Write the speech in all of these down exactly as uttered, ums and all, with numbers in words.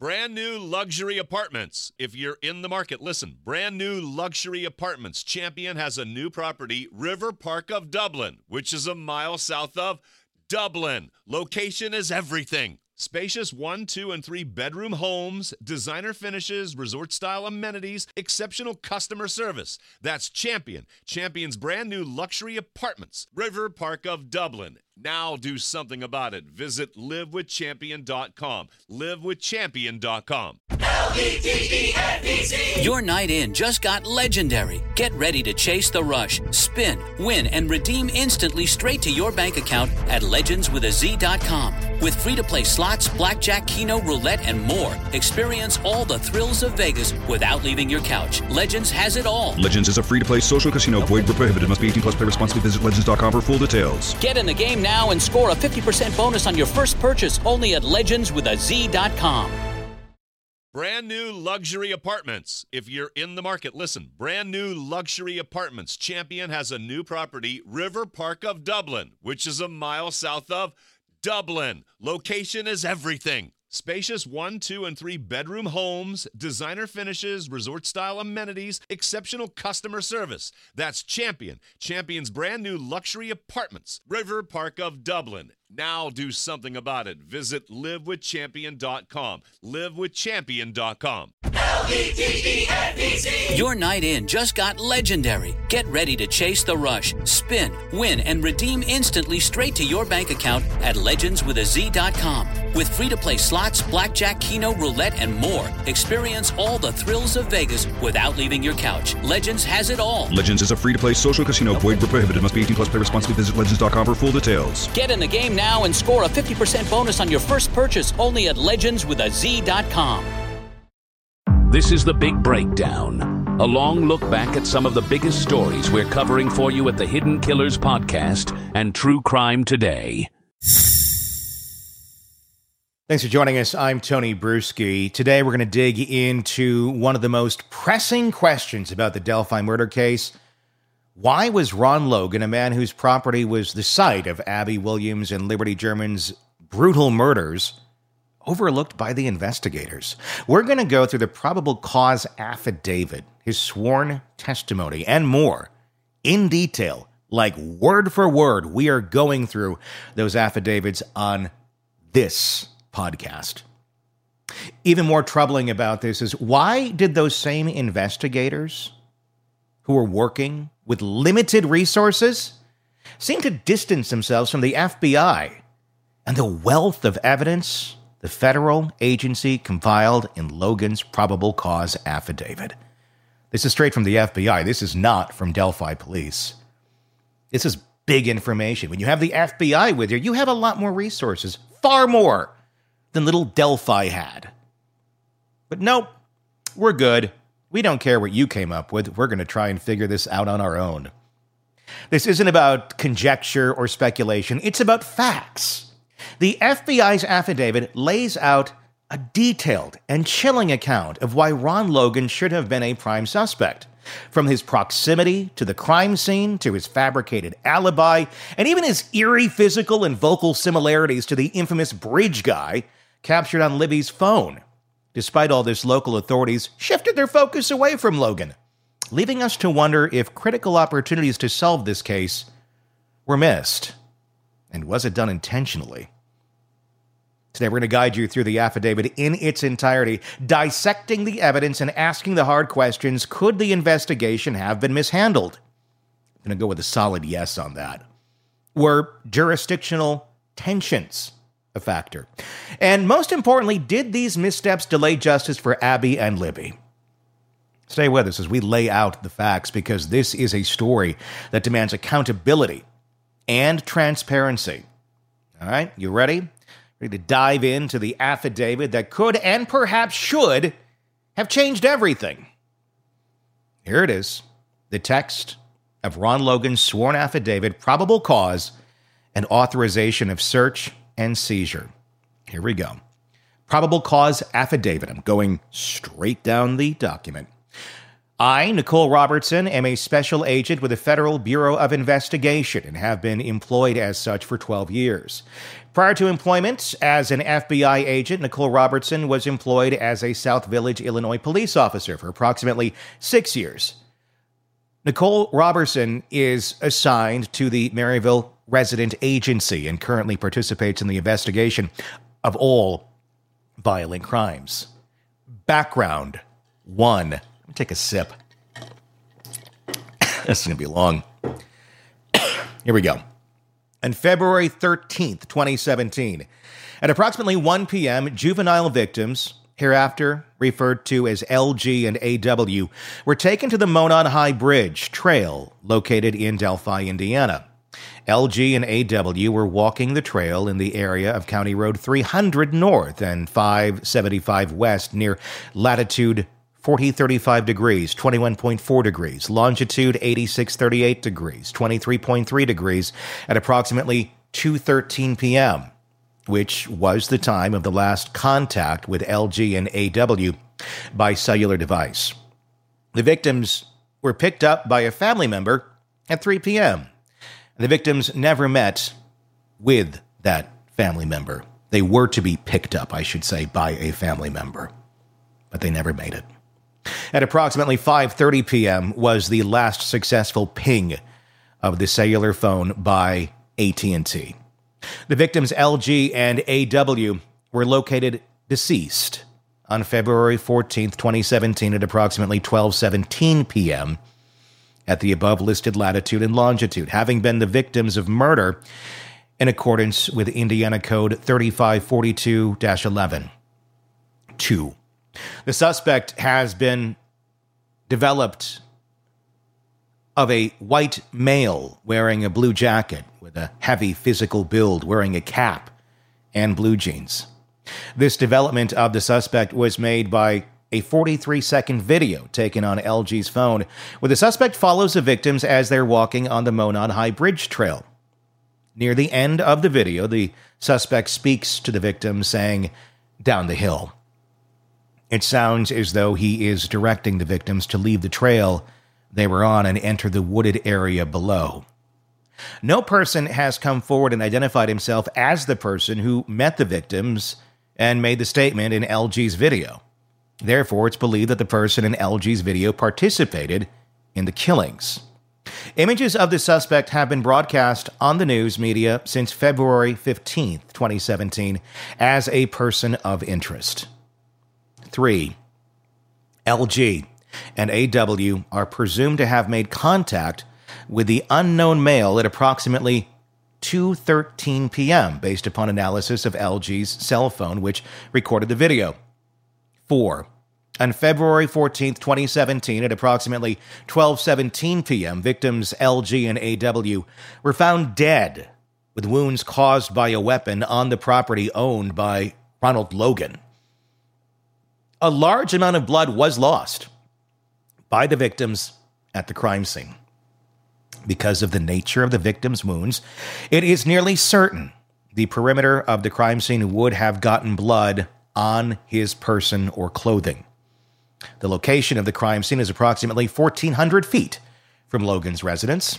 Brand new luxury apartments. If you're in the market, listen. Brand new luxury apartments. Champion has a new property, River Park of Dublin, which is a mile south of Dublin. Location is everything. Spacious one, two, and three bedroom homes, designer finishes, resort-style amenities, exceptional customer service. That's Champion. Champion's brand new luxury apartments. River Park of Dublin. Now do something about it. Visit live with champion dot com. live with champion dot com. L E D E N E Z. Your night in just got legendary. Get ready to chase the rush, spin, win, and redeem instantly straight to your bank account at legends with a z dot com. With free-to-play slots, blackjack, keno, roulette, and more, experience all the thrills of Vegas without leaving your couch. Legends has it all. Legends is a free-to-play social casino. Void where prohibited. Must be eighteen plus. Play responsibly. Visit legends dot com for full details. Get in the game now and score a fifty percent bonus on your first purchase only at legends with a z dot com. Brand new luxury apartments. If you're in the market, listen. Brand new luxury apartments. Champion has a new property, River Park of Dublin, which is a mile south of Dublin. Location is everything. Spacious one, two, and three bedroom homes, designer finishes, resort-style amenities, exceptional customer service. That's Champion. Champion's brand new luxury apartments. River Park of Dublin. Now do something about it. Visit live with champion dot com. live with champion dot com. L E D E N E Z. Your night in just got legendary. Get ready to chase the rush, spin, win, and redeem instantly straight to your bank account at legends with a z dot com. With free-to-play slots, blackjack, keno, roulette, and more, experience all the thrills of Vegas without leaving your couch. Legends has it all. Legends is a free-to-play social casino. Void where prohibited. Must be eighteen plus. Play responsibly. Visit legends dot com for full details. Get in the game now and score a fifty percent bonus on your first purchase only at legends with a z dot com. This is The Big Breakdown, a long look back at some of the biggest stories we're covering for you at the Hidden Killers Podcast and True Crime Today. Thanks for joining us. I'm Tony Bruschi. Today we're going to dig into one of the most pressing questions about the Delphi murder case. Why was Ron Logan, a man whose property was the site of Abby Williams and Liberty German's brutal murders, overlooked by the investigators? We're going to go through the probable cause affidavit, his sworn testimony, and more in detail, like word for word. We are going through those affidavits on this podcast. Even more troubling about this is, why did those same investigators who were working with limited resources seem to distance themselves from the F B I and the wealth of evidence the federal agency compiled in Logan's probable cause affidavit? This is straight from the F B I. This is not from Delphi Police. This is big information. When you have the F B I with you, you have a lot more resources, far more than little Delphi had. But nope, we're good. We don't care what you came up with. We're going to try and figure this out on our own. This isn't about conjecture or speculation. It's about facts. The F B I's affidavit lays out a detailed and chilling account of why Ron Logan should have been a prime suspect. From his proximity to the crime scene, to his fabricated alibi, and even his eerie physical and vocal similarities to the infamous bridge guy captured on Libby's phone. Despite all this, local authorities shifted their focus away from Logan, leaving us to wonder if critical opportunities to solve this case were missed. And was it done intentionally? Today, we're going to guide you through the affidavit in its entirety, dissecting the evidence and asking the hard questions. Could the investigation have been mishandled? I'm going to go with a solid yes on that. Were jurisdictional tensions a factor? And most importantly, did these missteps delay justice for Abby and Libby? Stay with us as we lay out the facts, because this is a story that demands accountability and transparency. All right, you ready? Ready to dive into the affidavit that could and perhaps should have changed everything. Here it is, the text of Ron Logan's sworn affidavit, probable cause, and authorization of search and seizure. Here we go. Probable cause affidavit. I'm going straight down the document. I, Nicole Robertson, am a special agent with the Federal Bureau of Investigation and have been employed as such for twelve years. Prior to employment as an F B I agent, Nicole Robertson was employed as a South Village, Illinois police officer for approximately six years. Nicole Robertson is assigned to the Maryville Resident Agency and currently participates in the investigation of all violent crimes. Background one. Let me take a sip. This is going to be long. Here we go. On February thirteenth, twenty seventeen, at approximately one p.m., juvenile victims, hereafter referred to as L G and A W, were taken to the Monon High Bridge Trail, located in Delphi, Indiana. L G and A W were walking the trail in the area of County Road three hundred North and five seventy-five West near latitude forty thirty-five degrees, twenty-one point four degrees, longitude eighty-six thirty-eight degrees, twenty-three point three degrees at approximately two thirteen p.m., which was the time of the last contact with L G and A W by cellular device. The victims were picked up by a family member at three p.m. The victims never met with that family member. They were to be picked up, I should say, by a family member, but they never made it. At approximately five thirty p.m. was the last successful ping of the cellular phone by A T and T. The victims L G and A W were located deceased on February fourteenth, twenty seventeen at approximately twelve seventeen p.m. at the above-listed latitude and longitude, having been the victims of murder in accordance with Indiana Code thirty-five forty-two dash eleven. two. The suspect has been developed of a white male wearing a blue jacket with a heavy physical build, wearing a cap and blue jeans. This development of the suspect was made by a forty-three second video taken on L G's phone, where the suspect follows the victims as they're walking on the Monon High Bridge Trail. Near the end of the video, the suspect speaks to the victims, saying, "Down the hill." It sounds as though he is directing the victims to leave the trail they were on and enter the wooded area below. No person has come forward and identified himself as the person who met the victims and made the statement in L G's video. Therefore, it's believed that the person in L G's video participated in the killings. Images of the suspect have been broadcast on the news media since February fifteenth, twenty seventeen, as a person of interest. three. L G and A W are presumed to have made contact with the unknown male at approximately two thirteen p.m. based upon analysis of L G's cell phone, which recorded the video. four. On February fourteenth, twenty seventeen, at approximately twelve seventeen p.m., victims L G and A W were found dead with wounds caused by a weapon on the property owned by Ronald Logan. A large amount of blood was lost by the victims at the crime scene. Because of the nature of the victims' wounds, it is nearly certain the perimeter of the crime scene would have gotten blood on his person or clothing. The location of the crime scene is approximately fourteen hundred feet from Logan's residence.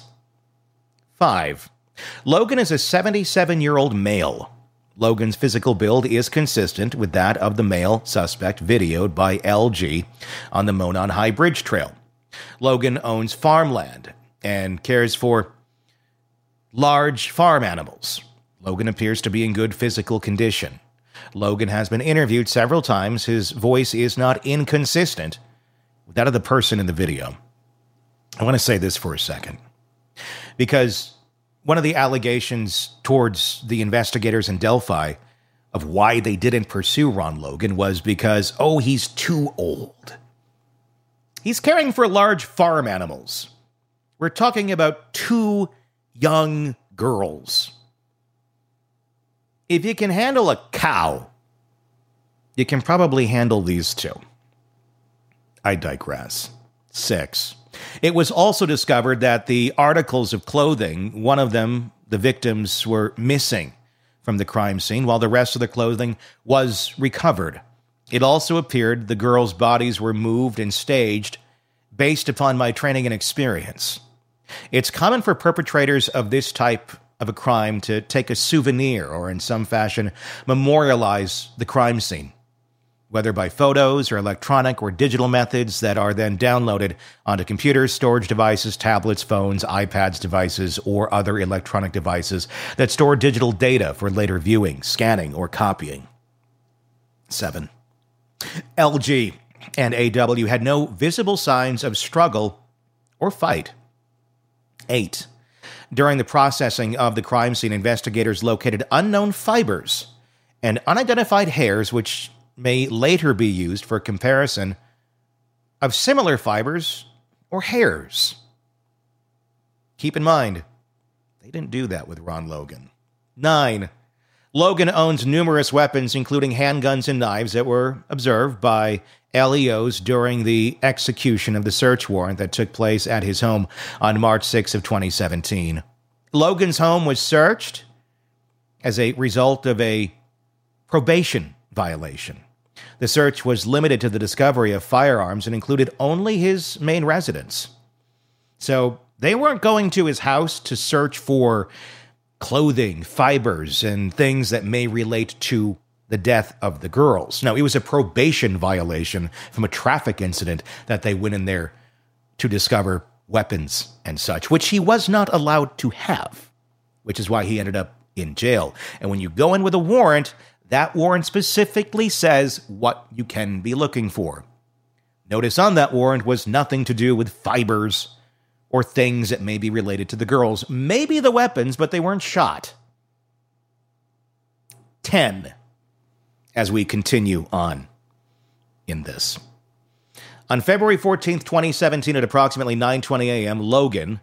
five. Logan is a seventy-seven-year-old male. Logan's physical build is consistent with that of the male suspect videoed by L G on the Monon High Bridge Trail. Logan owns farmland and cares for large farm animals. Logan appears to be in good physical condition. Logan has been interviewed several times. His voice is not inconsistent with that of the person in the video. I want to say this for a second, because one of the allegations towards the investigators in Delphi of why they didn't pursue Ron Logan was because, oh, he's too old. He's caring for large farm animals. We're talking about two young girls. If you can handle a cow, you can probably handle these two. I digress. Six. It was also discovered that the articles of clothing, one of them, the victims, were missing from the crime scene, while the rest of the clothing was recovered. It also appeared the girls' bodies were moved and staged based upon my training and experience. It's common for perpetrators of this type of a crime to take a souvenir or in some fashion memorialize the crime scene, whether by photos or electronic or digital methods that are then downloaded onto computers, storage devices, tablets, phones, iPads, devices, or other electronic devices that store digital data for later viewing, scanning, or copying. Seven. L G and A W had no visible signs of struggle or fight. Eight. During the processing of the crime scene, investigators located unknown fibers and unidentified hairs, which may later be used for comparison of similar fibers or hairs. Keep in mind, they didn't do that with Ron Logan. Nine. Logan owns numerous weapons, including handguns and knives, that were observed by L E Os during the execution of the search warrant that took place at his home on March sixth of twenty seventeen. Logan's home was searched as a result of a probation violation. The search was limited to the discovery of firearms and included only his main residence. So they weren't going to his house to search for clothing, fibers, and things that may relate to the death of the girls. No, it was a probation violation from a traffic incident that they went in there to discover weapons and such, which he was not allowed to have, which is why he ended up in jail. And when you go in with a warrant, that warrant specifically says what you can be looking for. Notice on that warrant was nothing to do with fibers or things that may be related to the girls. Maybe the weapons, but they weren't shot. Ten. As we continue on in this. On February fourteenth, twenty seventeen, at approximately nine twenty a.m., Logan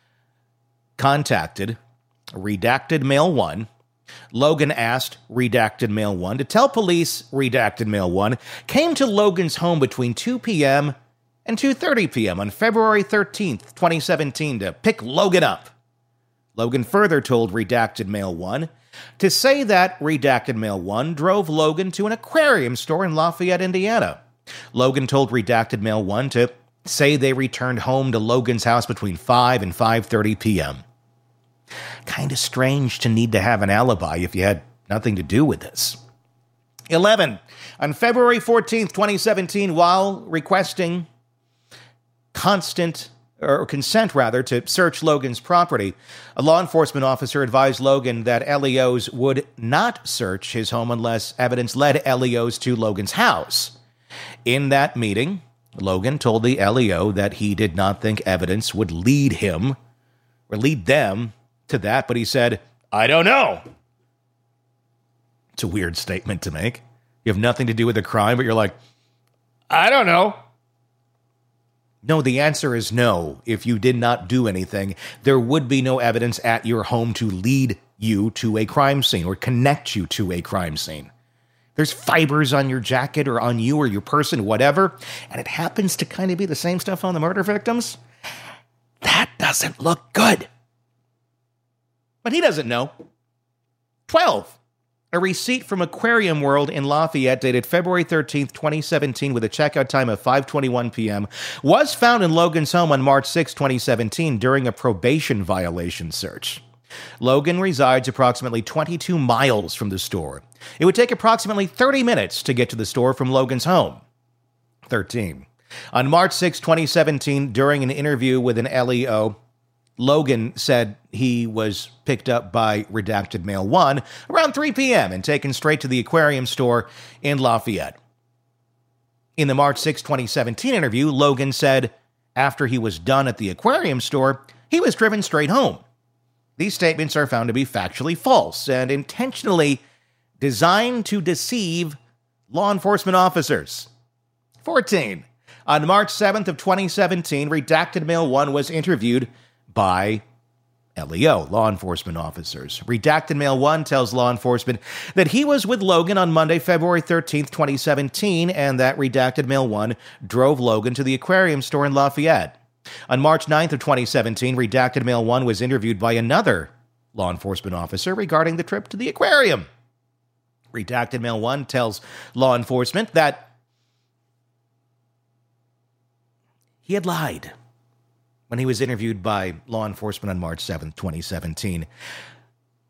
contacted Redacted Male one. Logan asked Redacted Male one to tell police Redacted Male one came to Logan's home between two p.m. and two thirty p.m. on February thirteenth, twenty seventeen to pick Logan up. Logan further told Redacted Male one to say that Redacted Male one drove Logan to an aquarium store in Lafayette, Indiana. Logan told Redacted Male one to say they returned home to Logan's house between five and five thirty p.m. Kind of strange to need to have an alibi if you had nothing to do with this. eleven. On February fourteenth, twenty seventeen, while requesting constant or consent, rather, to search Logan's property, a law enforcement officer advised Logan that L E Os would not search his home unless evidence led L E Os to Logan's house. In that meeting, Logan told the L E O that he did not think evidence would lead him or lead them to that, but he said, "I don't know." It's a weird statement to make. You have nothing to do with the crime, but you're like, "I don't know." No, the answer is no. If you did not do anything, there would be no evidence at your home to lead you to a crime scene or connect you to a crime scene. There's fibers on your jacket or on you or your person, whatever, and it happens to kind of be the same stuff on the murder victims. That doesn't look good. But he doesn't know. twelve. A receipt from Aquarium World in Lafayette dated February thirteenth, twenty seventeen with a checkout time of five twenty-one p.m. was found in Logan's home on March sixth, twenty seventeen during a probation violation search. Logan resides approximately twenty-two miles from the store. It would take approximately thirty minutes to get to the store from Logan's home. thirteen. On March sixth, twenty seventeen, during an interview with an L E O, Logan said he was picked up by Redacted Male one around three p.m. and taken straight to the aquarium store in Lafayette. In the March sixth, twenty seventeen interview, Logan said after he was done at the aquarium store, he was driven straight home. These statements are found to be factually false and intentionally designed to deceive law enforcement officers. fourteen. On March seventh of twenty seventeen, Redacted Male one was interviewed by L E O, law enforcement officers. Redacted Male one tells law enforcement that he was with Logan on Monday, February thirteenth, twenty seventeen, and that Redacted Male one drove Logan to the aquarium store in Lafayette. On March ninth of twenty seventeen, Redacted Male one was interviewed by another law enforcement officer regarding the trip to the aquarium. Redacted Male one tells law enforcement that he had lied when he was interviewed by law enforcement on March seventh, twenty seventeen.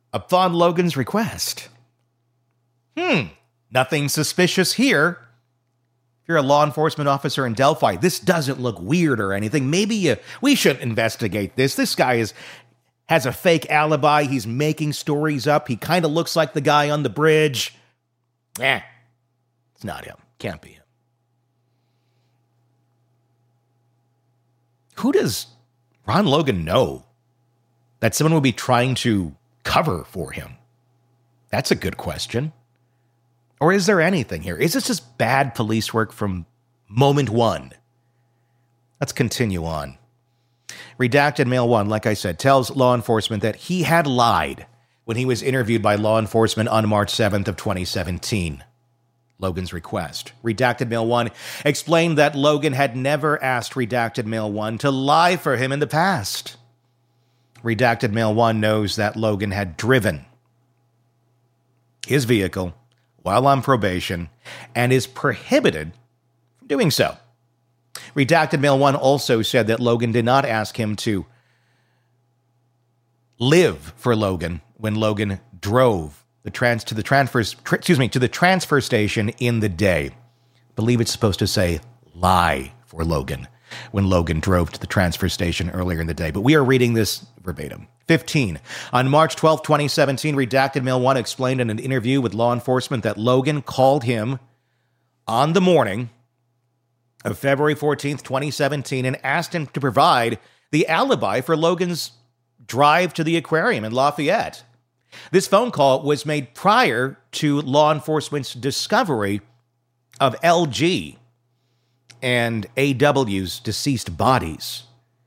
upon Logan's request. Hmm, nothing suspicious here. If you're a law enforcement officer in Delphi, this doesn't look weird or anything. Maybe you, we should investigate this. This guy is has a fake alibi. He's making stories up. He kind of looks like the guy on the bridge. Eh, it's not him. Can't be him. Who does Ron Logan know that someone would be trying to cover for him? That's a good question. Or is there anything here? Is this just bad police work from moment one? Let's continue on. Redacted Mail one, like I said, tells law enforcement that he had lied when he was interviewed by law enforcement on March seventh of twenty seventeen. Logan's request. Redacted Mail one explained that Logan had never asked Redacted Mail one to lie for him in the past. Redacted Mail one knows that Logan had driven his vehicle while on probation and is prohibited from doing so. Redacted Mail one also said that Logan did not ask him to live for Logan when Logan drove the trans to the transfer tr- excuse me to the transfer station in the day. I believe it's supposed to say lie for Logan when Logan drove to the transfer station earlier in the day, but we are reading this verbatim. fifteen. On March twelfth, twenty seventeen, Redacted Mail one explained in an interview with law enforcement that Logan called him on the morning of February fourteenth, twenty seventeen, and asked him to provide the alibi for Logan's drive to the aquarium in Lafayette. This phone call was made prior to law enforcement's discovery of L G and A W's deceased bodies.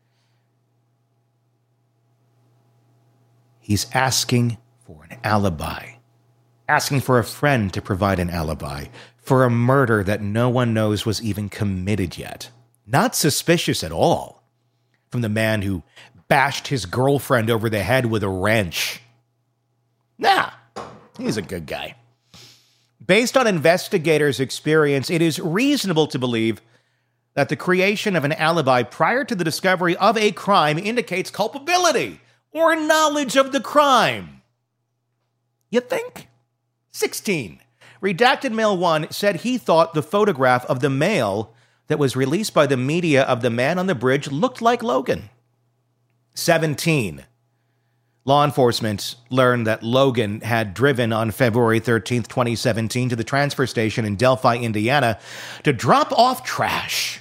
He's asking for an alibi, asking for a friend to provide an alibi for a murder that no one knows was even committed yet. Not suspicious at all from the man who bashed his girlfriend over the head with a wrench. Nah, he's a good guy. Based on investigators' experience, it is reasonable to believe that the creation of an alibi prior to the discovery of a crime indicates culpability or knowledge of the crime. You think? sixteen. Redacted Mail one said he thought the photograph of the male that was released by the media of the man on the bridge looked like Logan. seventeen. Law enforcement learned that Logan had driven on February thirteenth, twenty seventeen to the transfer station in Delphi, Indiana to drop off trash.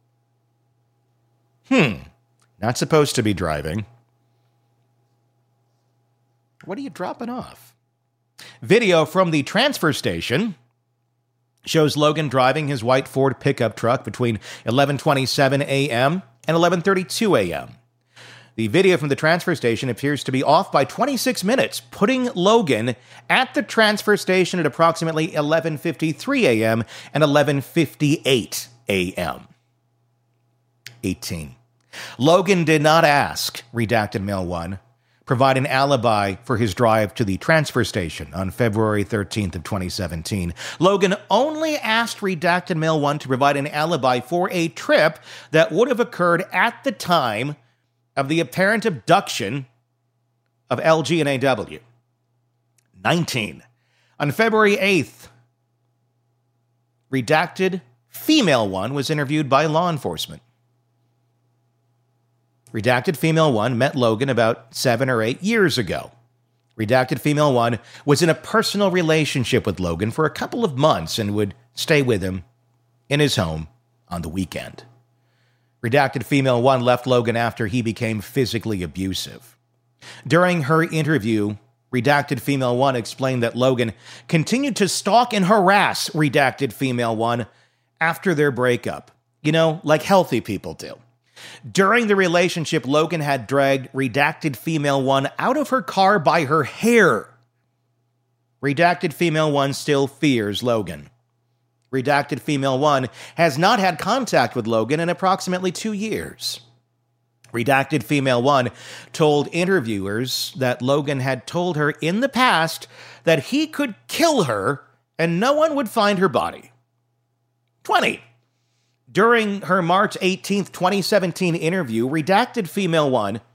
Hmm. Not supposed to be driving. What are you dropping off? Video from the transfer station shows Logan driving his white Ford pickup truck between eleven twenty-seven a.m. and eleven thirty-two a.m. The video from the transfer station appears to be off by twenty-six minutes, putting Logan at the transfer station at approximately eleven fifty-three a.m. and eleven fifty-eight a.m. eighteen. Logan did not ask Redacted Mail one provide an alibi for his drive to the transfer station on February thirteenth of twenty seventeen. Logan only asked Redacted Mail one to provide an alibi for a trip that would have occurred at the time of the apparent abduction of L G and A W. nineteen. On February eighth, Redacted Female one was interviewed by law enforcement. Redacted Female one met Logan about seven or eight years ago. Redacted Female one was in a personal relationship with Logan for a couple of months and would stay with him in his home on the weekend. Redacted Female one left Logan after he became physically abusive. During her interview, Redacted Female one explained that Logan continued to stalk and harass Redacted Female one after their breakup. You know, like healthy people do. During the relationship, Logan had dragged Redacted Female one out of her car by her hair. Redacted Female one still fears Logan. Redacted Female one has not had contact with Logan in approximately two years. Redacted Female one told interviewers that Logan had told her in the past that he could kill her and no one would find her body. twenty. During her March eighteenth, twenty seventeen interview, Redacted Female one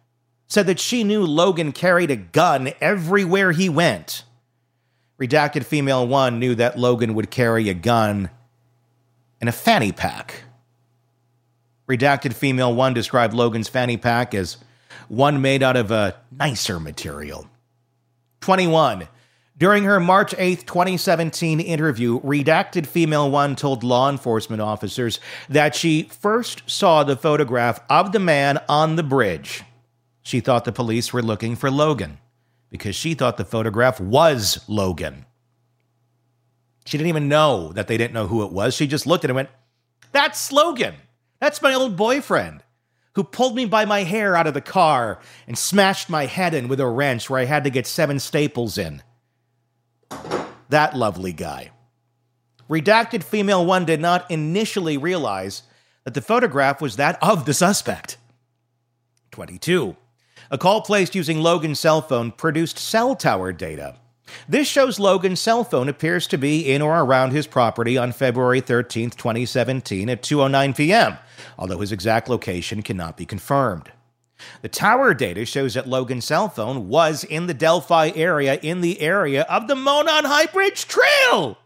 said that she knew Logan carried a gun everywhere he went. Redacted Female one knew that Logan would carry a gun in a fanny pack. Redacted Female one described Logan's fanny pack as one made out of a nicer material. twenty-one. During her March eighth, twenty seventeen interview, Redacted Female one told law enforcement officers that she first saw the photograph of the man on the bridge. She thought the police were looking for Logan because she thought the photograph was Logan. She didn't even know that they didn't know who it was. She just looked at it and went, "That's Logan. That's my old boyfriend who pulled me by my hair out of the car and smashed my head in with a wrench where I had to get seven staples in. That lovely guy." Redacted Female one did not initially realize that the photograph was that of the suspect. twenty-two. A call placed using Logan's cell phone produced cell tower data. This shows Logan's cell phone appears to be in or around his property on February thirteenth, twenty seventeen at two oh nine p.m., although his exact location cannot be confirmed. The tower data shows that Logan's cell phone was in the Delphi area, in the area of the Monon High Bridge Trail.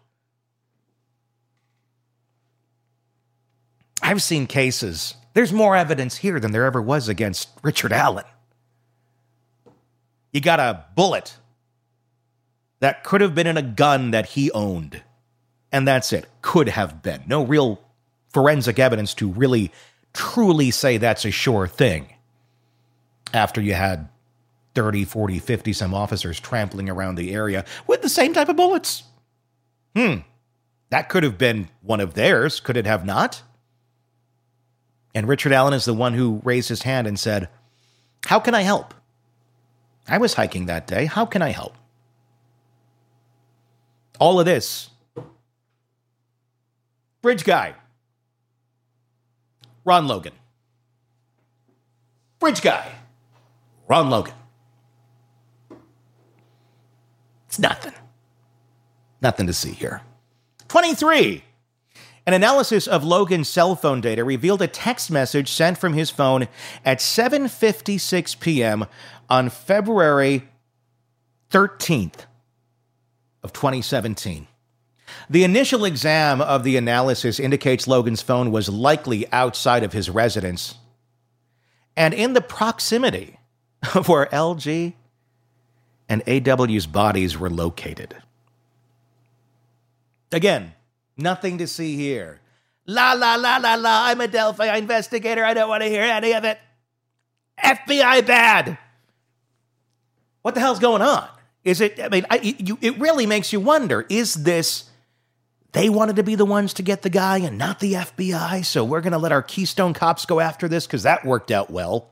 I've seen cases. There's more evidence here than there ever was against Richard Allen. You got a bullet that could have been in a gun that he owned. And that's it. Could have been. No real forensic evidence to really, truly say that's a sure thing. After you had thirty, forty, fifty some officers trampling around the area with the same type of bullets. Hmm. That could have been one of theirs. Could it have not? And Richard Allen is the one who raised his hand and said, "How can I help? I was hiking that day. How can I help?" All of this. Bridge guy. Ron Logan. Bridge guy. Ron Logan. It's nothing. Nothing to see here. twenty-three. An analysis of Logan's cell phone data revealed a text message sent from his phone at seven fifty-six p.m. on February thirteenth of twenty seventeen. The initial exam of the analysis indicates Logan's phone was likely outside of his residence and in the proximity of where L G and A W's bodies were located. Again, nothing to see here. La, la, la, la, la, I'm a Delphi investigator. I don't want to hear any of it. F B I bad. What the hell's going on? Is it, I mean, I, you, it really makes you wonder, is this, they wanted to be the ones to get the guy and not the F B I, so we're going to let our Keystone cops go after this because that worked out well?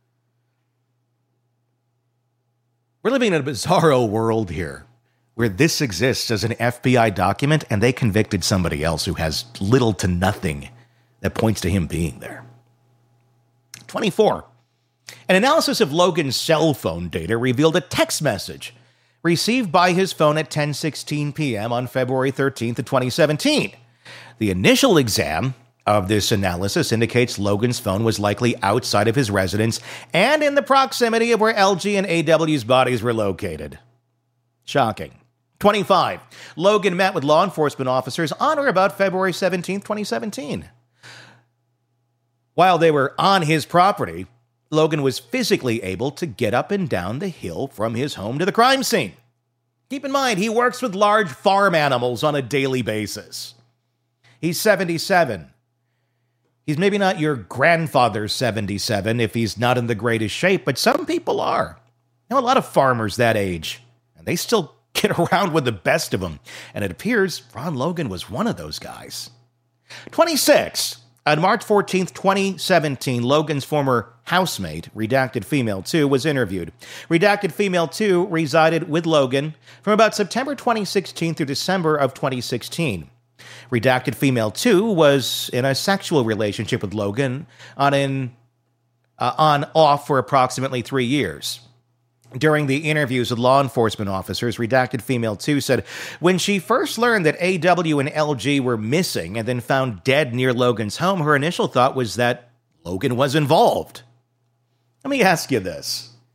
We're living in a bizarro world here where this exists as an F B I document and they convicted somebody else who has little to nothing that points to him being there. twenty-four. An analysis of Logan's cell phone data revealed a text message received by his phone at ten sixteen p.m. on February thirteenth of twenty seventeen. The initial exam of this analysis indicates Logan's phone was likely outside of his residence and in the proximity of where L G and A W's bodies were located. Shocking. twenty-five. Logan met with law enforcement officers on or about February seventeenth, twenty seventeen. While they were on his property, Logan was physically able to get up and down the hill from his home to the crime scene. Keep in mind, he works with large farm animals on a daily basis. He's seventy-seven. He's maybe not your grandfather's seventy-seven if he's not in the greatest shape, but some people are. I know a lot of farmers that age, and they still get around with the best of them. And it appears Ron Logan was one of those guys. twenty-six. On March fourteenth, twenty seventeen, Logan's former housemate, Redacted Female two, was interviewed. Redacted Female two resided with Logan from about September twenty sixteen through December of twenty sixteen. Redacted Female two was in a sexual relationship with Logan on an uh, on off for approximately three years. During the interviews with law enforcement officers, Redacted Female two said when she first learned that A W and L G were missing and then found dead near Logan's home, her initial thought was that Logan was involved. Let me ask you this.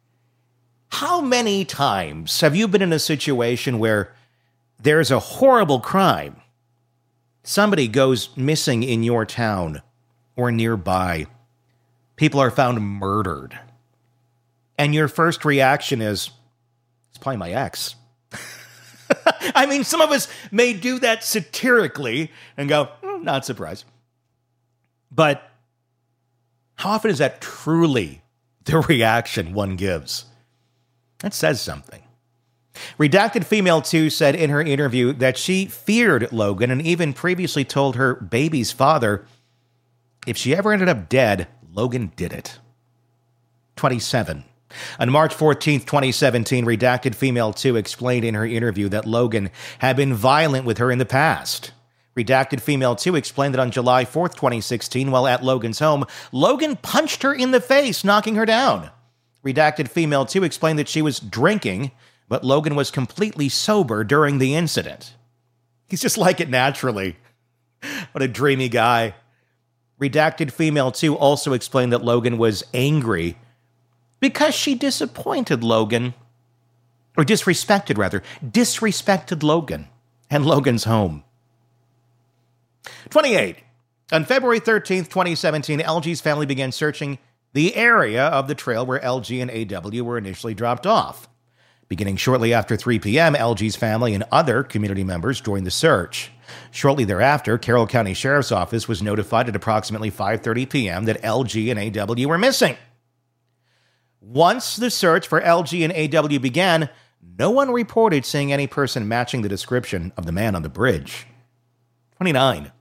How many times have you been in a situation where there's a horrible crime? Somebody goes missing in your town or nearby. People are found murdered. And your first reaction is, it's probably my ex. I mean, some of us may do that satirically and go, mm, not surprised. But how often is that truly the reaction one gives? That says something. Redacted Female two said in her interview that she feared Logan and even previously told her baby's father if she ever ended up dead, Logan did it. twenty-seven. On March fourteenth, twenty seventeen, Redacted Female two explained in her interview that Logan had been violent with her in the past. Redacted Female two explained that on July fourth, twenty sixteen, while at Logan's home, Logan punched her in the face, knocking her down. Redacted Female two explained that she was drinking, but Logan was completely sober during the incident. He's just like it naturally. What a dreamy guy. Redacted Female two also explained that Logan was angry because she disappointed Logan, or disrespected, rather, disrespected Logan and Logan's home. twenty-eight. On February thirteenth, twenty seventeen, L G's family began searching the area of the trail where L G and A W were initially dropped off. Beginning shortly after three p.m., L G's family and other community members joined the search. Shortly thereafter, Carroll County Sheriff's Office was notified at approximately five thirty p.m. that L G and A W were missing. Once the search for L G and A W began, no one reported seeing any person matching the description of the man on the bridge. twenty-nine.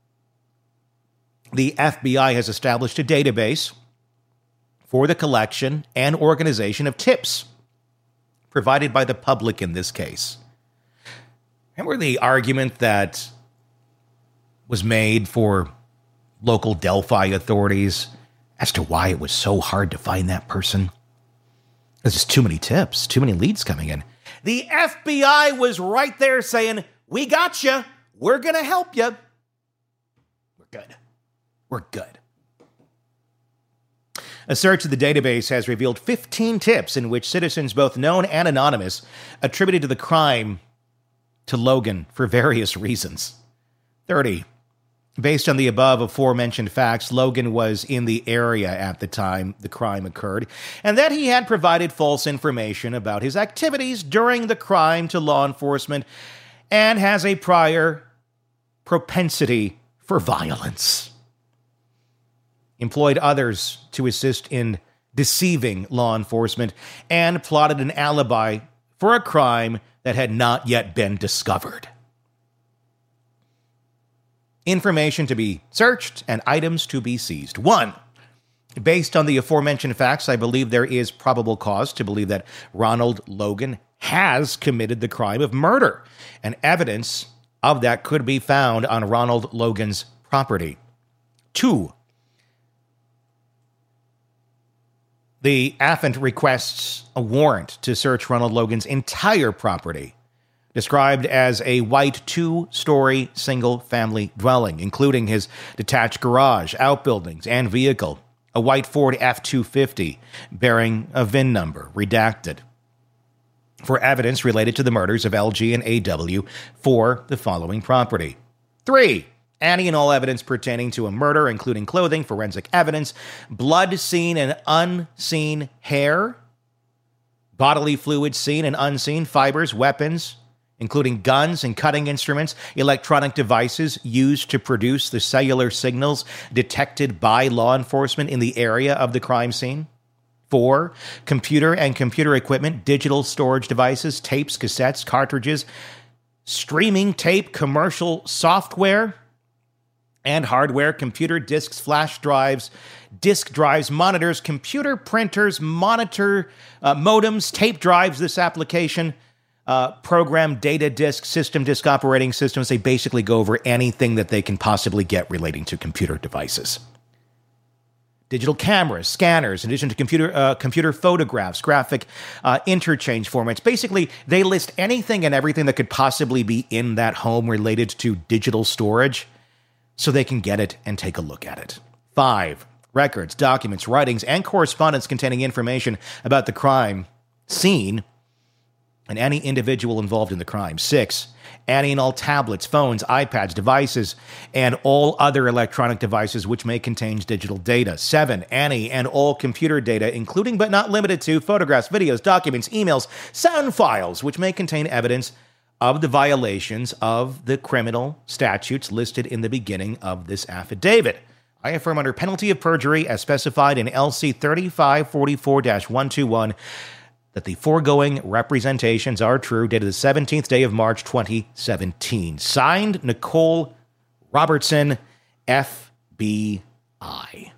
The F B I has established a database for the collection and organization of tips provided by the public in this case. Remember the argument that was made for local Delphi authorities as to why it was so hard to find that person? There's just too many tips, too many leads coming in. The F B I was right there saying, we got you. We're going to help you. We're good. We're good. A search of the database has revealed fifteen tips in which citizens, both known and anonymous, attributed to the crime to Logan for various reasons. thirty. Based on the above aforementioned facts, Logan was in the area at the time the crime occurred, and that he had provided false information about his activities during the crime to law enforcement and has a prior propensity for violence. Employed others to assist in deceiving law enforcement, and plotted an alibi for a crime that had not yet been discovered. Information to be searched and items to be seized. One, based on the aforementioned facts, I believe there is probable cause to believe that Ronald Logan has committed the crime of murder, and evidence of that could be found on Ronald Logan's property. Two, the affiant requests a warrant to search Ronald Logan's entire property, described as a white two-story single-family dwelling, including his detached garage, outbuildings, and vehicle, a white Ford F two fifty bearing a V I N number, redacted, for evidence related to the murders of L G and A W for the following property. Three, any and all evidence pertaining to a murder, including clothing, forensic evidence, blood seen and unseen hair, bodily fluids seen and unseen, fibers, weapons, including guns and cutting instruments, electronic devices used to produce the cellular signals detected by law enforcement in the area of the crime scene. Four, computer and computer equipment, digital storage devices, tapes, cassettes, cartridges, streaming tape, commercial software and hardware, computer disks, flash drives, disk drives, monitors, computer printers, monitor, uh, modems, tape drives, this application, uh, program, data disk, system disk, operating systems. They basically go over anything that they can possibly get relating to computer devices. Digital cameras, scanners, in addition to computer uh, computer photographs, graphic uh, interchange formats. Basically, they list anything and everything that could possibly be in that home related to digital storage, so they can get it and take a look at it. Five, records, documents, writings, and correspondence containing information about the crime scene and any individual involved in the crime. Six, any and all tablets, phones, iPads, devices, and all other electronic devices which may contain digital data. Seven, any and all computer data, including but not limited to photographs, videos, documents, emails, sound files, which may contain evidence of the violations of the criminal statutes listed in the beginning of this affidavit. I affirm under penalty of perjury, as specified in L C thirty-five forty-four dash one twenty-one, that the foregoing representations are true, dated the seventeenth day of March, twenty seventeen. Signed, Nicole Robertson, F B I.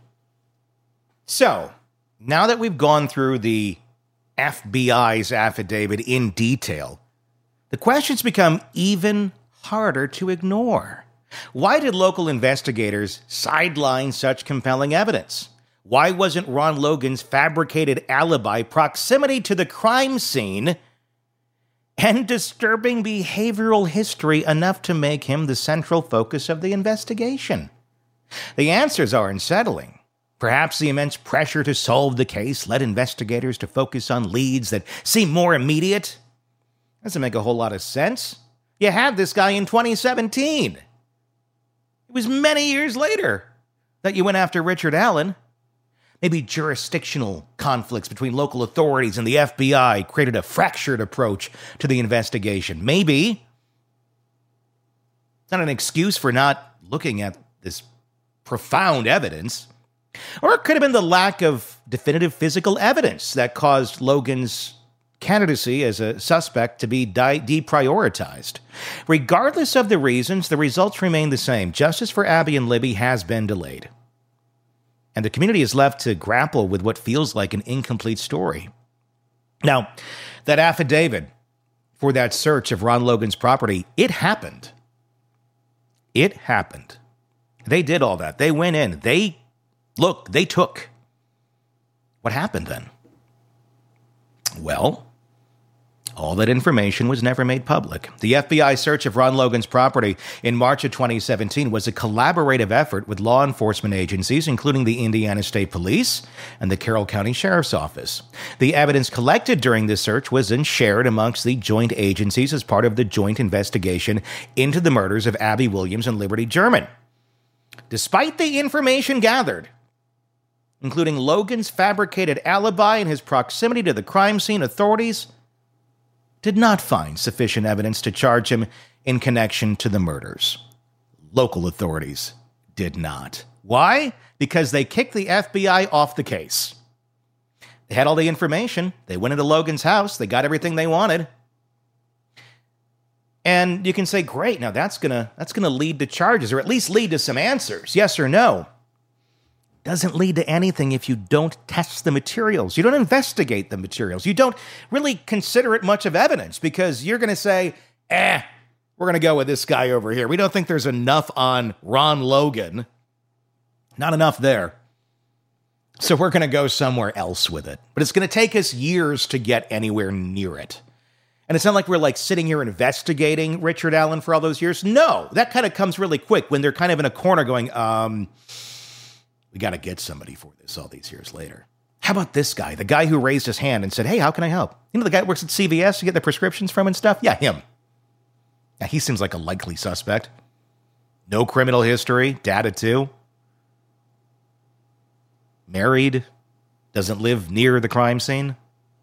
So, now that we've gone through the F B I's affidavit in detail, the questions become even harder to ignore. Why did local investigators sideline such compelling evidence? Why wasn't Ron Logan's fabricated alibi, proximity to the crime scene, and disturbing behavioral history enough to make him the central focus of the investigation? The answers are unsettling. Perhaps the immense pressure to solve the case led investigators to focus on leads that seem more immediate. Doesn't make a whole lot of sense. You had this guy in twenty seventeen. It was many years later that you went after Richard Allen. Maybe jurisdictional conflicts between local authorities and the F B I created a fractured approach to the investigation. Maybe it's not an excuse for not looking at this profound evidence. Or it could have been the lack of definitive physical evidence that caused Logan's candidacy as a suspect to be di- deprioritized. Regardless of the reasons, the results remain the same. Justice for Abby and Libby has been delayed, and the community is left to grapple with what feels like an incomplete story. Now, that affidavit for that search of Ron Logan's property, it happened. It happened. They did all that. They went in. They, look, they took. What happened then? Well, all that information was never made public. The F B I search of Ron Logan's property in March of twenty seventeen was a collaborative effort with law enforcement agencies, including the Indiana State Police and the Carroll County Sheriff's Office. The evidence collected during this search was then shared amongst the joint agencies as part of the joint investigation into the murders of Abby Williams and Liberty German. Despite the information gathered, including Logan's fabricated alibi and his proximity to the crime scene, authorities did not find sufficient evidence to charge him in connection to the murders. Local authorities did not. Why? Because they kicked the F B I off the case. They had all the information. They went into Logan's house. They got everything they wanted. And you can say, great, now that's gonna that's gonna lead to charges, or at least lead to some answers, yes or no. Doesn't lead to anything if you don't test the materials. You don't investigate the materials. You don't really consider it much of evidence, because you're going to say, eh, we're going to go with this guy over here. We don't think there's enough on Ron Logan. Not enough there. So we're going to go somewhere else with it. But it's going to take us years to get anywhere near it. And it's not like we're like sitting here investigating Richard Allen for all those years. No, that kind of comes really quick when they're kind of in a corner going, um... we got to get somebody for this all these years later. How about this guy, the guy who raised his hand and said, hey, how can I help? You know the guy that works at C V S, you get the prescriptions from and stuff? Yeah, him. Yeah, he seems like a likely suspect. No criminal history, data too. Married, doesn't live near the crime scene.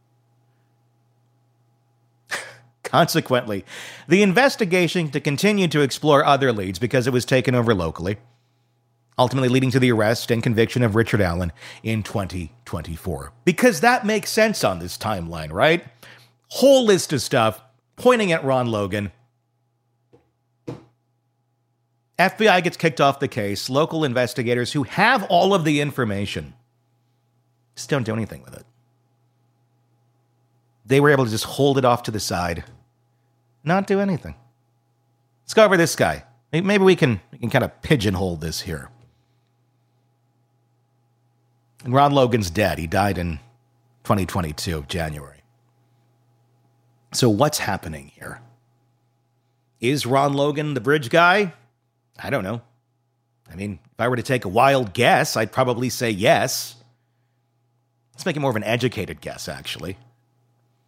Consequently, the investigation to continue to explore other leads because it was taken over locally, ultimately leading to the arrest and conviction of Richard Allen in twenty twenty-four. Because that makes sense on this timeline, right? Whole list of stuff pointing at Ron Logan. F B I gets kicked off the case. Local investigators who have all of the information just don't do anything with it. They were able to just hold it off to the side, not do anything. Let's go over this guy. Maybe we can, we can kind of pigeonhole this here. And Ron Logan's dead. He died in twenty twenty-two, January. So what's happening here? Is Ron Logan the bridge guy? I don't know. I mean, if I were to take a wild guess, I'd probably say yes. Let's make it more of an educated guess, actually.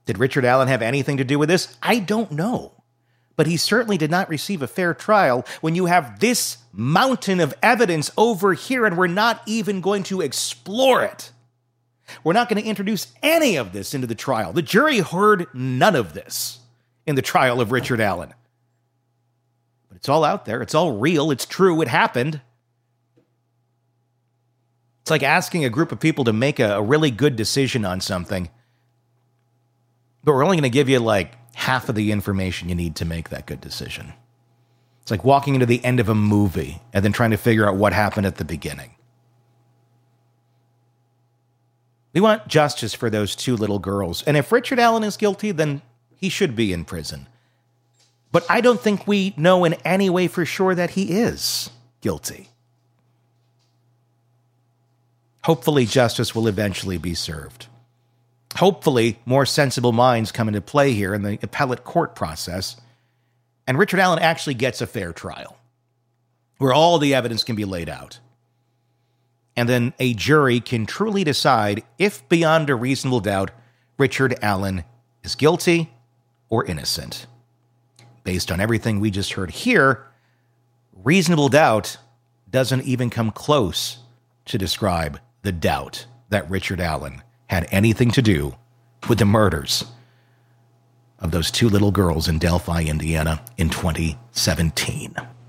Did Richard Allen have anything to do with this? I don't know. But he certainly did not receive a fair trial when you have this mountain of evidence over here and we're not even going to explore it. We're not going to introduce any of this into the trial. The jury heard none of this in the trial of Richard Allen. But it's all out there. It's all real. It's true. It happened. It's like asking a group of people to make a, a really good decision on something, but we're only going to give you like half of the information you need to make that good decision. It's like walking into the end of a movie and then trying to figure out what happened at the beginning. We want justice for those two little girls. And if Richard Allen is guilty, then he should be in prison. But I don't think we know in any way for sure that he is guilty. Hopefully, justice will eventually be served. Hopefully, more sensible minds come into play here in the appellate court process, and Richard Allen actually gets a fair trial, where all the evidence can be laid out. And then a jury can truly decide if, beyond a reasonable doubt, Richard Allen is guilty or innocent. Based on everything we just heard here, reasonable doubt doesn't even come close to describe the doubt that Richard Allen had anything to do with the murders of those two little girls in Delphi, Indiana in twenty seventeen.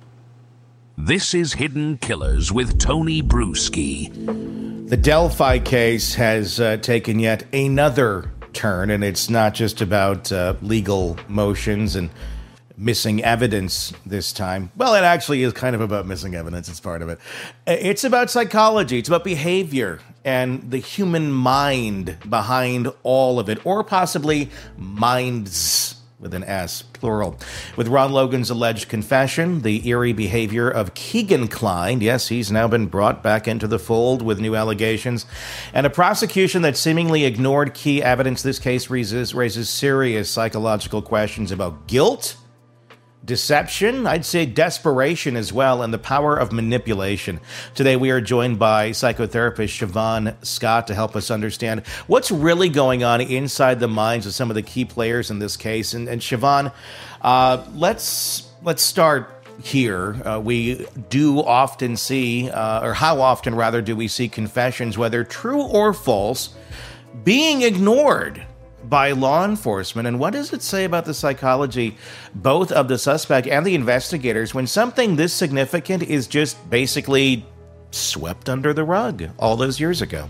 This is Hidden Killers with Tony Bruschi. The Delphi case has uh, taken yet another turn, and it's not just about uh, legal motions and missing evidence this time. Well, it actually is kind of about missing evidence. It's part of it. It's about psychology. It's about behavior and the human mind behind all of it, or possibly minds with an S, plural. With Ron Logan's alleged confession, the eerie behavior of Keegan Kline, yes, he's now been brought back into the fold with new allegations, and a prosecution that seemingly ignored key evidence. This case raises, raises serious psychological questions about guilt, deception, I'd say desperation as well, and the power of manipulation. Today we are joined by psychotherapist Siobhan Scott to help us understand what's really going on inside the minds of some of the key players in this case. And, and Siobhan, uh, let's let's start here. Uh, we do often see, uh, or how often rather do we see confessions, whether true or false, being ignored by law enforcement? And what does it say about the psychology both of the suspect and the investigators when something this significant is just basically swept under the rug all those years ago?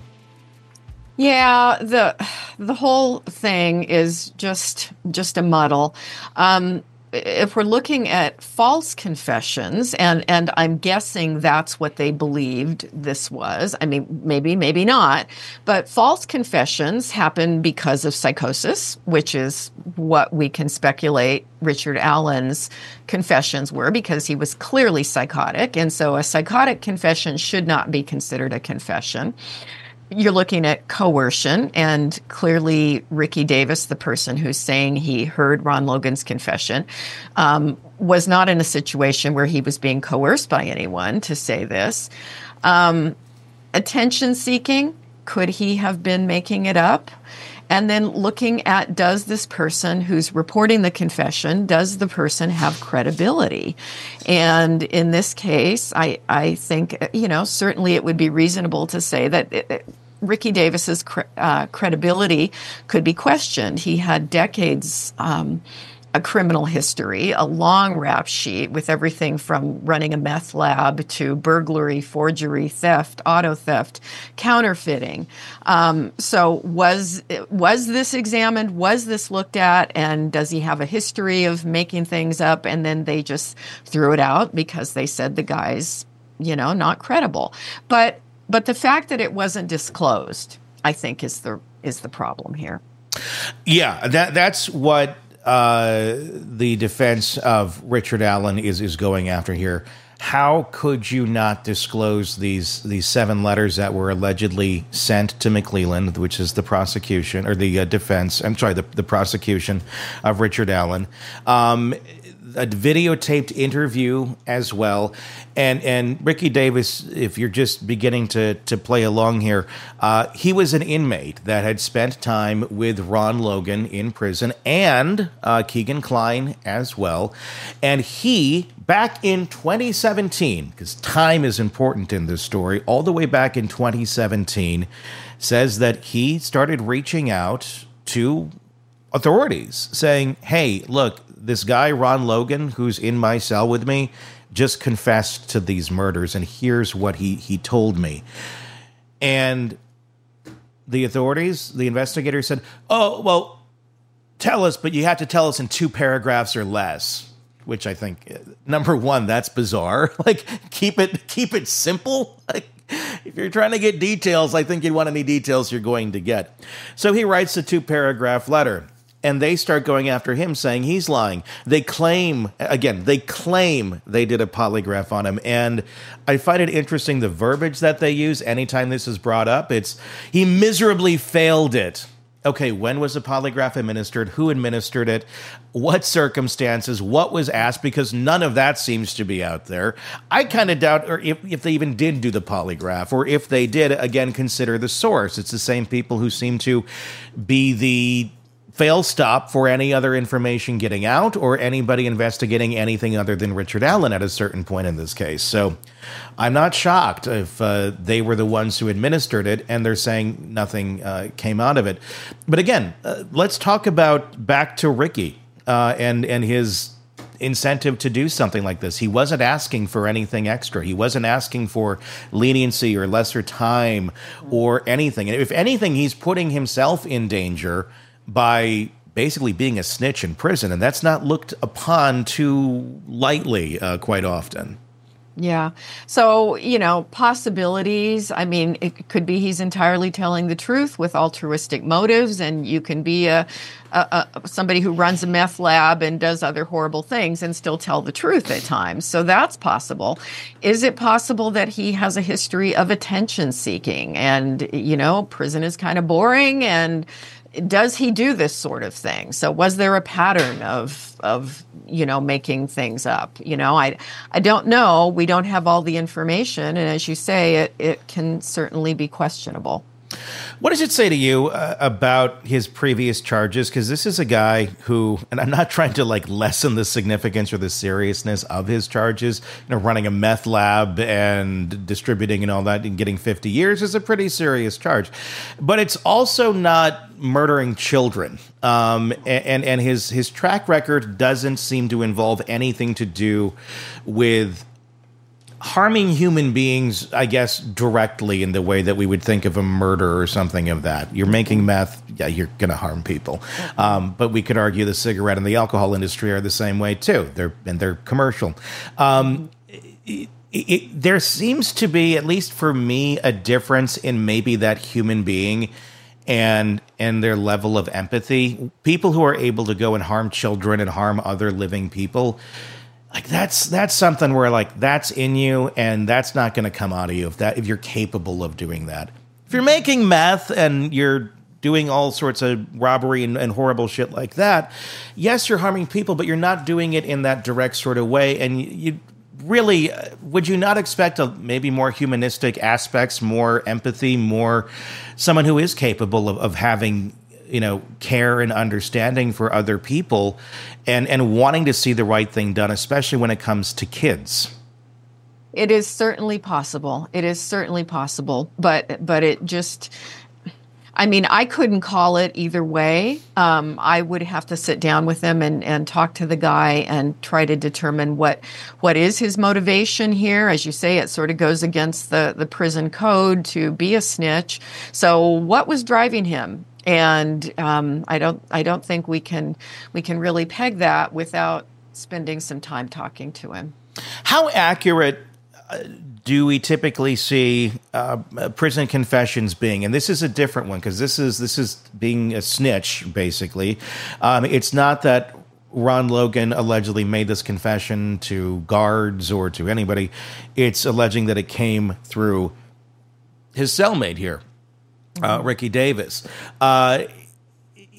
Yeah, the the whole thing is just just a muddle. Um, if we're looking at false confessions, and, and I'm guessing that's what they believed this was. I mean, maybe, maybe not. But false confessions happen because of psychosis, which is what we can speculate Richard Allen's confessions were, because he was clearly psychotic. And so a psychotic confession should not be considered a confession. You're looking at coercion, and clearly Ricky Davis, the person who's saying he heard Ron Logan's confession, um, was not in a situation where he was being coerced by anyone to say this. Um, attention seeking, could he have been making it up? And then looking at, does this person who's reporting the confession, does the person have credibility? And in this case, I, I think, you know, certainly it would be reasonable to say that it, it, Ricky Davis's cre- uh, credibility could be questioned. He had decades, um, a criminal history, a long rap sheet with everything from running a meth lab to burglary, forgery, theft, auto theft, counterfeiting. Um, so was was this examined? Was this looked at? And does he have a history of making things up? And then they just threw it out because they said the guy's, you know, not credible. But but the fact that it wasn't disclosed, I think, is the is the problem here. Yeah, that that's what Uh, the defense of Richard Allen is is going after here. How could you not disclose these these seven letters that were allegedly sent to McClelland, which is the prosecution or the uh, defense? I'm sorry, the, the prosecution of Richard Allen. Um, a videotaped interview as well. And and Ricky Davis, if you're just beginning to, to play along here, uh, he was an inmate that had spent time with Ron Logan in prison and uh, Keegan Kline as well. And he, back in twenty seventeen, because time is important in this story, all the way back in twenty seventeen, says that he started reaching out to authorities saying, hey, look, this guy, Ron Logan, who's in my cell with me, just confessed to these murders, and here's what he, he told me. And the authorities, the investigators said, oh, well, tell us, but you have to tell us in two paragraphs or less, which I think, number one, that's bizarre. Like, keep it keep it simple. Like, if you're trying to get details, I think you'd want any details you're going to get. So he writes a two-paragraph letter. And they start going after him, saying he's lying. They claim, again, they claim they did a polygraph on him. And I find it interesting, the verbiage that they use anytime this is brought up. It's, he miserably failed it. Okay, when was the polygraph administered? Who administered it? What circumstances? What was asked? Because none of that seems to be out there. I kind of doubt or if, if they even did do the polygraph, or if they did, again, consider the source. It's the same people who seem to be the fail stop for any other information getting out or anybody investigating anything other than Richard Allen at a certain point in this case. So I'm not shocked if uh, they were the ones who administered it and they're saying nothing uh, came out of it. But again, uh, let's talk about back to Ricky uh, and, and his incentive to do something like this. He wasn't asking for anything extra. He wasn't asking for leniency or lesser time or anything. And if anything, he's putting himself in danger by basically being a snitch in prison, and that's not looked upon too lightly uh, quite often. Yeah. So, you know, possibilities. I mean, it could be he's entirely telling the truth with altruistic motives, and you can be a, a, a somebody who runs a meth lab and does other horrible things and still tell the truth at times. So that's possible. Is it possible that he has a history of attention seeking and, you know, prison is kind of boring, and does he do this sort of thing? So was there a pattern of, of, you know, making things up? You know, I, I don't know. We don't have all the information. And as you say, it, it can certainly be questionable. What does it say to you uh, about his previous charges? Because this is a guy who, and I'm not trying to like lessen the significance or the seriousness of his charges, you know, running a meth lab and distributing and all that and getting fifty years is a pretty serious charge. But it's also not murdering children. Um, and, and his, his track record doesn't seem to involve anything to do with harming human beings, I guess, directly in the way that we would think of a murder or something of that. You're making meth, yeah, you're going to harm people. Um, but we could argue the cigarette and the alcohol industry are the same way, too. They're and they're commercial. Um, it, it, there seems to be, at least for me, a difference in maybe that human being and and their level of empathy. People who are able to go and harm children and harm other living people, like that's that's something where like that's in you and that's not going to come out of you if that if you're capable of doing that. If you're making meth and you're doing all sorts of robbery and, and horrible shit like that, yes, you're harming people, but you're not doing it in that direct sort of way. And you, you really, uh, would you not expect a maybe more humanistic aspects, more empathy, more someone who is capable of, of having, you know, care and understanding for other people and, and wanting to see the right thing done, especially when it comes to kids? It is certainly possible. It is certainly possible, but but it just, I mean, I couldn't call it either way. Um, I would have to sit down with him and, and talk to the guy and try to determine what what is his motivation here. As you say, it sort of goes against the, the prison code to be a snitch. So what was driving him? And um, I don't I don't think we can we can really peg that without spending some time talking to him. How accurate uh, do we typically see uh, prison confessions being? And this is a different one because this is this is being a snitch, basically. Um, it's not that Ron Logan allegedly made this confession to guards or to anybody. It's alleging that it came through his cellmate here, uh, Ricky Davis. Uh,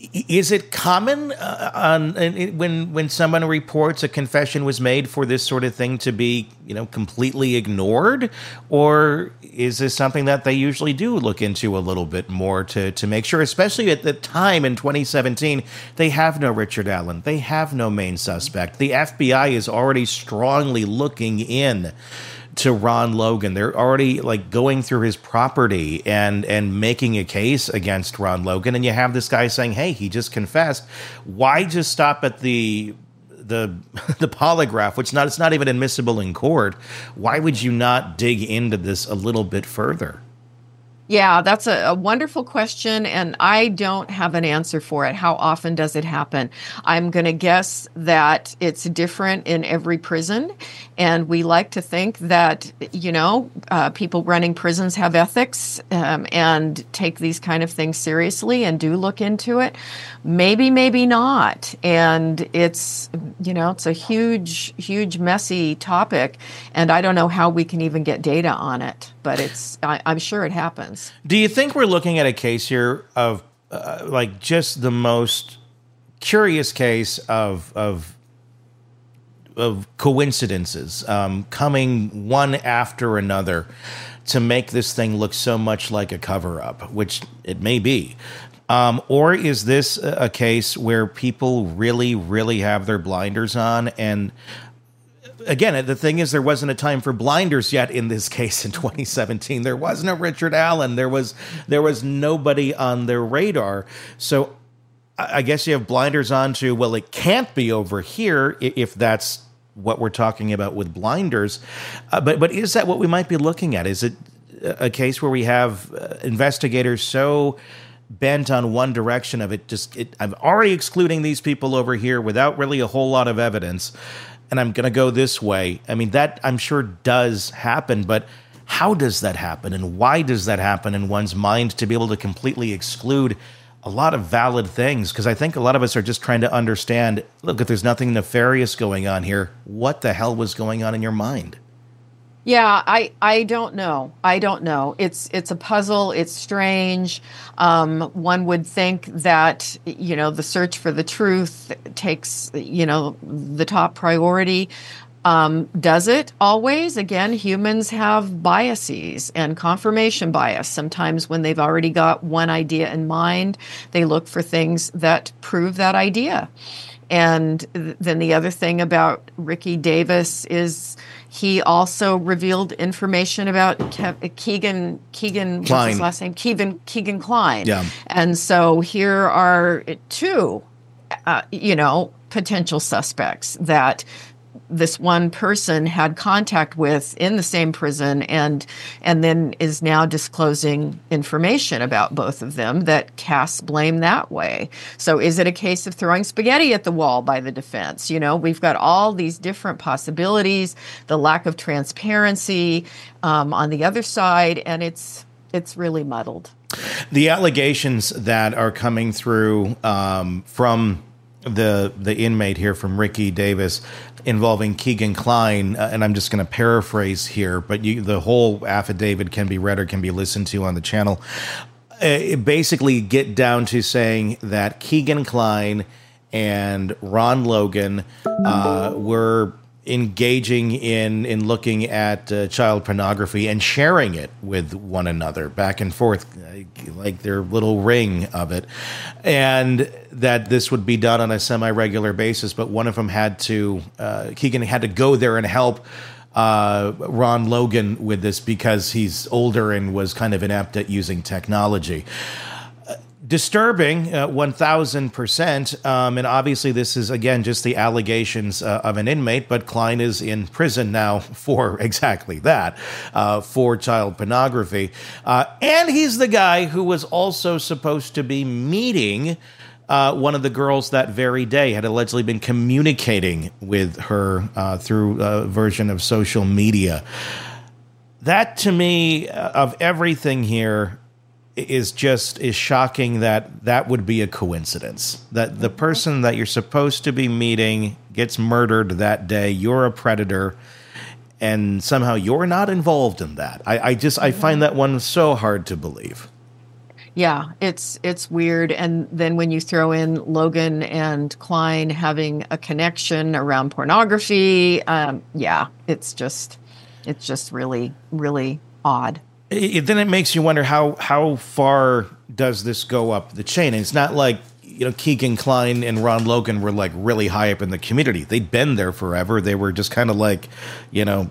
Is it common uh, on when when someone reports a confession was made for this sort of thing to be, you know, completely ignored, or is this something that they usually do look into a little bit more to to make sure? Especially at the time in twenty seventeen, they have no Richard Allen, they have no main suspect. The F B I is already strongly looking in to Ron Logan. They're already like going through his property and and making a case against Ron Logan. And you have this guy saying, "Hey, he just confessed." Why just stop at the the the polygraph, which not it's not even admissible in court? Why would you not dig into this a little bit further? Yeah, that's a, a wonderful question, and I don't have an answer for it. How often does it happen? I'm going to guess that it's different in every prison, and we like to think that, you know, uh, people running prisons have ethics um, and take these kind of things seriously and do look into it. Maybe, maybe not. And it's, you know, it's a huge, huge, messy topic, and I don't know how we can even get data on it, but it's, I, I'm sure it happens. Do you think we're looking at a case here of uh, like just the most curious case of of of coincidences um, coming one after another to make this thing look so much like a cover-up, which it may be? Um, or is this a case where people really, really have their blinders on? And again, the thing is, there wasn't a time for blinders yet in this case in twenty seventeen. There was no Richard Allen. There was there was nobody on their radar. So I guess you have blinders on to, well, it can't be over here if that's what we're talking about with blinders. Uh, but but is that what we might be looking at? Is it a case where we have uh, investigators so bent on one direction of it, just it, I'm already excluding these people over here without really a whole lot of evidence, and I'm going to go this way? I mean, that I'm sure does happen, but how does that happen, and why does that happen in one's mind to be able to completely exclude a lot of valid things? Because I think a lot of us are just trying to understand, look, if there's nothing nefarious going on here, what the hell was going on in your mind? Yeah, I, I don't know. I don't know. It's it's a puzzle. It's strange. Um, one would think that, you know, the search for the truth takes, you know, the top priority. Um, does it always? Again, humans have biases and confirmation bias. Sometimes when they've already got one idea in mind, they look for things that prove that idea. And th- then the other thing about Ricky Davis is he also revealed information about Ke- Keegan, Keegan, what's Klein. his last name? Keegan, Keegan Klein. Yeah. And so here are two, uh, you know, potential suspects that this one person had contact with in the same prison, and and then is now disclosing information about both of them that casts blame that way. So is it a case of throwing spaghetti at the wall by the defense? You know, we've got all these different possibilities, the lack of transparency um, on the other side, and it's it's really muddled. The allegations that are coming through um, from the the inmate here, from Ricky Davis, involving Keegan Klein, uh, and I'm just going to paraphrase here, but you, the whole affidavit can be read or can be listened to on the channel. Uh, it basically get down to saying that Keegan Klein and Ron Logan uh, were engaging in in looking at uh, child pornography and sharing it with one another back and forth, like their little ring of it, and that this would be done on a semi-regular basis. But one of them had to, uh, Keegan had to go there and help uh, Ron Logan with this because he's older and was kind of inept at using technology. Disturbing, uh, one thousand percent. Um, and obviously this is, again, just the allegations uh, of an inmate, but Klein is in prison now for exactly that, uh, for child pornography. Uh, and he's the guy who was also supposed to be meeting uh, one of the girls that very day, had allegedly been communicating with her uh, through a version of social media. That, to me, uh, of everything here, is just is shocking that that would be a coincidence, that the person that you're supposed to be meeting gets murdered that day. You're a predator, and somehow you're not involved in that. I, I just I find that one so hard to believe. Yeah, it's it's weird. And then when you throw in Logan and Klein having a connection around pornography, um, yeah, it's just it's just really, really odd. It, then it makes you wonder how how far does this go up the chain? And it's not like, you know, Keegan Klein and Ron Logan were like really high up in the community. They'd been there forever. They were just kind of like, you know,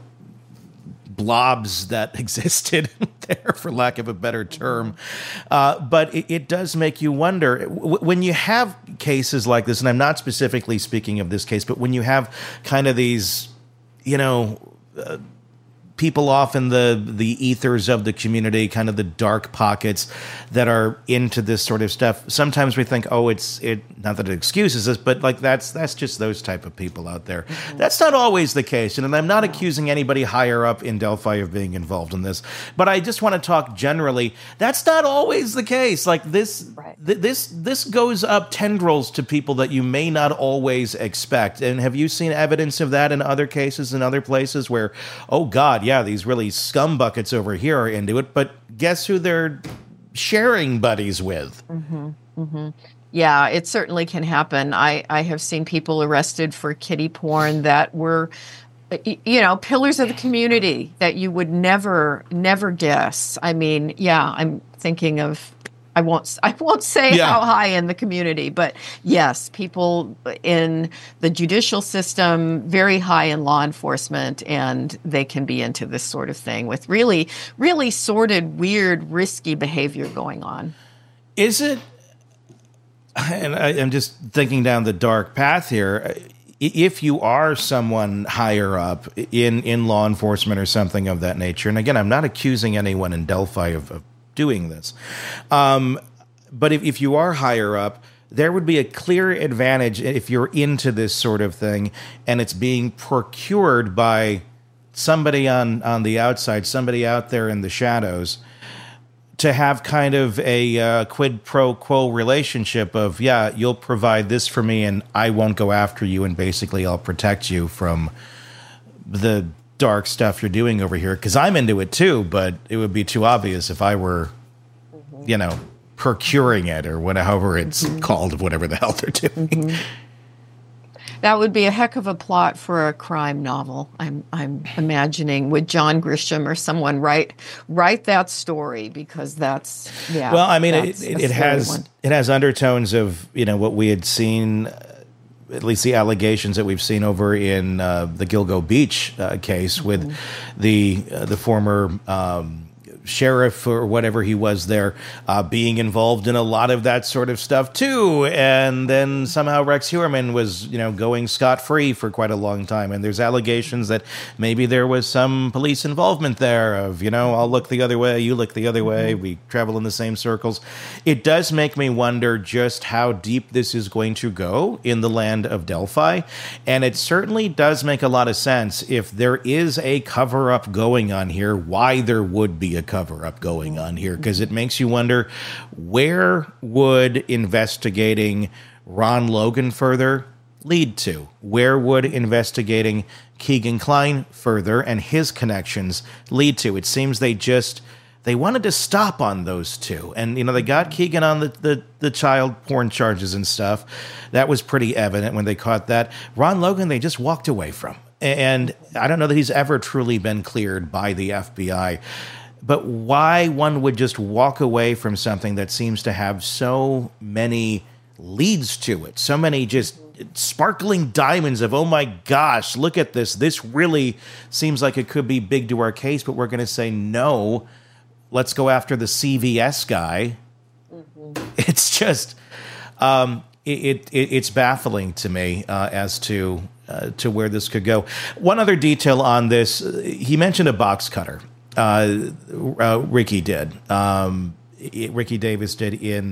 blobs that existed there, for lack of a better term. Uh, but it, it does make you wonder, w- when you have cases like this, and I'm not specifically speaking of this case, but when you have kind of these, you know, uh, people off in the, the ethers of the community, kind of the dark pockets that are into this sort of stuff. Sometimes we think, oh, it's it. Not that it excuses this, but like that's that's just those type of people out there. Mm-hmm. That's not always the case, and I'm not no. accusing anybody higher up in Delphi of being involved in this. But I just want to talk generally. That's not always the case. Like this, right. th- this this goes up tendrils to people that you may not always expect. And have you seen evidence of that in other cases, in other places where, oh God, yeah, these really scum buckets over here are into it, but guess who they're sharing buddies with? Mm-hmm, mm-hmm. Yeah, it certainly can happen. I, I have seen people arrested for kiddie porn that were, you know, pillars of the community that you would never, never guess. I mean, yeah, I'm thinking of, I won't, I won't say yeah. how high in the community, but yes, people in the judicial system, very high in law enforcement, and they can be into this sort of thing with really, really sordid, weird, risky behavior going on. Is it, and I, I'm just thinking down the dark path here, if you are someone higher up in, in law enforcement or something of that nature, and again, I'm not accusing anyone in Delphi of, of doing this. Um, but if, if you are higher up, there would be a clear advantage if you're into this sort of thing and it's being procured by somebody on, on the outside, somebody out there in the shadows, to have kind of a uh, quid pro quo relationship of, yeah, you'll provide this for me and I won't go after you, and basically I'll protect you from the dark stuff you're doing over here, because I'm into it too, but it would be too obvious if I were, mm-hmm. you know, procuring it or whatever it's mm-hmm. called, whatever the hell they're doing. Mm-hmm. That would be a heck of a plot for a crime novel. I'm I'm imagining, would John Grisham or someone write write that story, because that's yeah. Well, I mean, it, it, it has one. It has undertones of, you know, what we had seen. At least the allegations that we've seen over in uh, the Gilgo Beach uh, case mm-hmm. with the uh, the former um, sheriff or whatever he was there uh, being involved in a lot of that sort of stuff too, and then somehow Rex Heuermann was, you know, going scot-free for quite a long time, and there's allegations that maybe there was some police involvement there of, you know, I'll look the other way, you look the other way, we travel in the same circles. It does make me wonder just how deep this is going to go in the land of Delphi, and it certainly does make a lot of sense if there is a cover-up going on here, why there would be a cover cover-up going on here, because it makes you wonder, where would investigating Ron Logan further lead to? Where would investigating Keegan Klein further and his connections lead to? It seems they just, they wanted to stop on those two. And, you know, they got Keegan on the, the, the child porn charges and stuff. That was pretty evident when they caught that. Ron Logan, they just walked away from. And I don't know that he's ever truly been cleared by the F B I. But why one would just walk away from something that seems to have so many leads to it, so many just sparkling diamonds of, oh my gosh, look at this. This really seems like it could be big to our case, but we're going to say, no, let's go after the C V S guy. Mm-hmm. It's just, um, it, it it's baffling to me uh, as to uh, to where this could go. One other detail on this, he mentioned a box cutter. Uh, uh, Ricky did. Um, it, Ricky Davis did in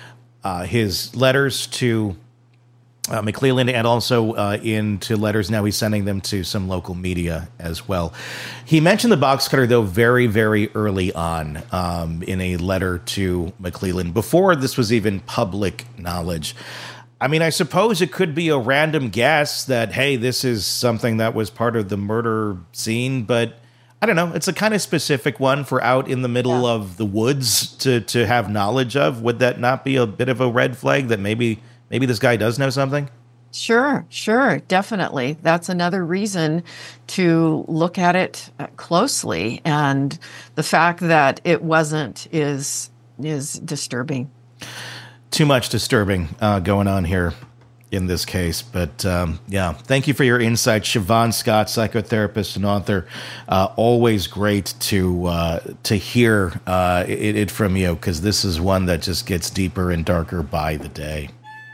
uh, his letters to uh, McClelland, and also uh, into letters now he's sending them to some local media as well. He mentioned the box cutter, though, very, very early on um, in a letter to McClelland, before this was even public knowledge. I mean, I suppose it could be a random guess that, hey, this is something that was part of the murder scene, but I don't know. It's a kind of specific one for out in the middle Yeah. of the woods to to have knowledge of. Would that not be a bit of a red flag that maybe maybe this guy does know something? Sure, sure, definitely. That's another reason to look at it uh, closely, and the fact that it wasn't is is disturbing. Too much disturbing uh, going on here in this case. But um, yeah, thank you for your insight, Siobhan Scott, psychotherapist and author. Uh, always great to uh, to hear uh, it, it from you, because this is one that just gets deeper and darker by the day.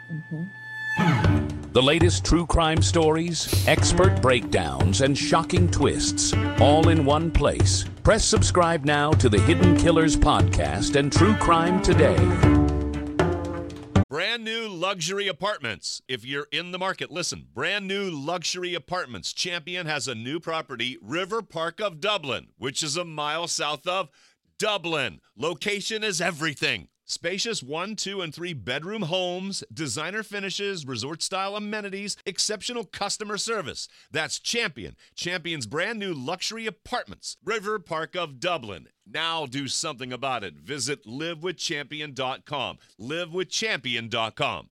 The latest true crime stories, expert breakdowns, and shocking twists, all in one place. Press subscribe now to the Hidden Killers podcast and True Crime Today. Brand new luxury apartments. If you're in the market, listen. Brand new luxury apartments. Champion has a new property, River Park of Dublin, which is a mile south of Dublin. Location is everything. Spacious one, two, and three bedroom homes, designer finishes, resort-style amenities, exceptional customer service. That's Champion. Champion's brand new luxury apartments, River Park of Dublin. Now do something about it. Visit live with champion dot com. live with champion dot com.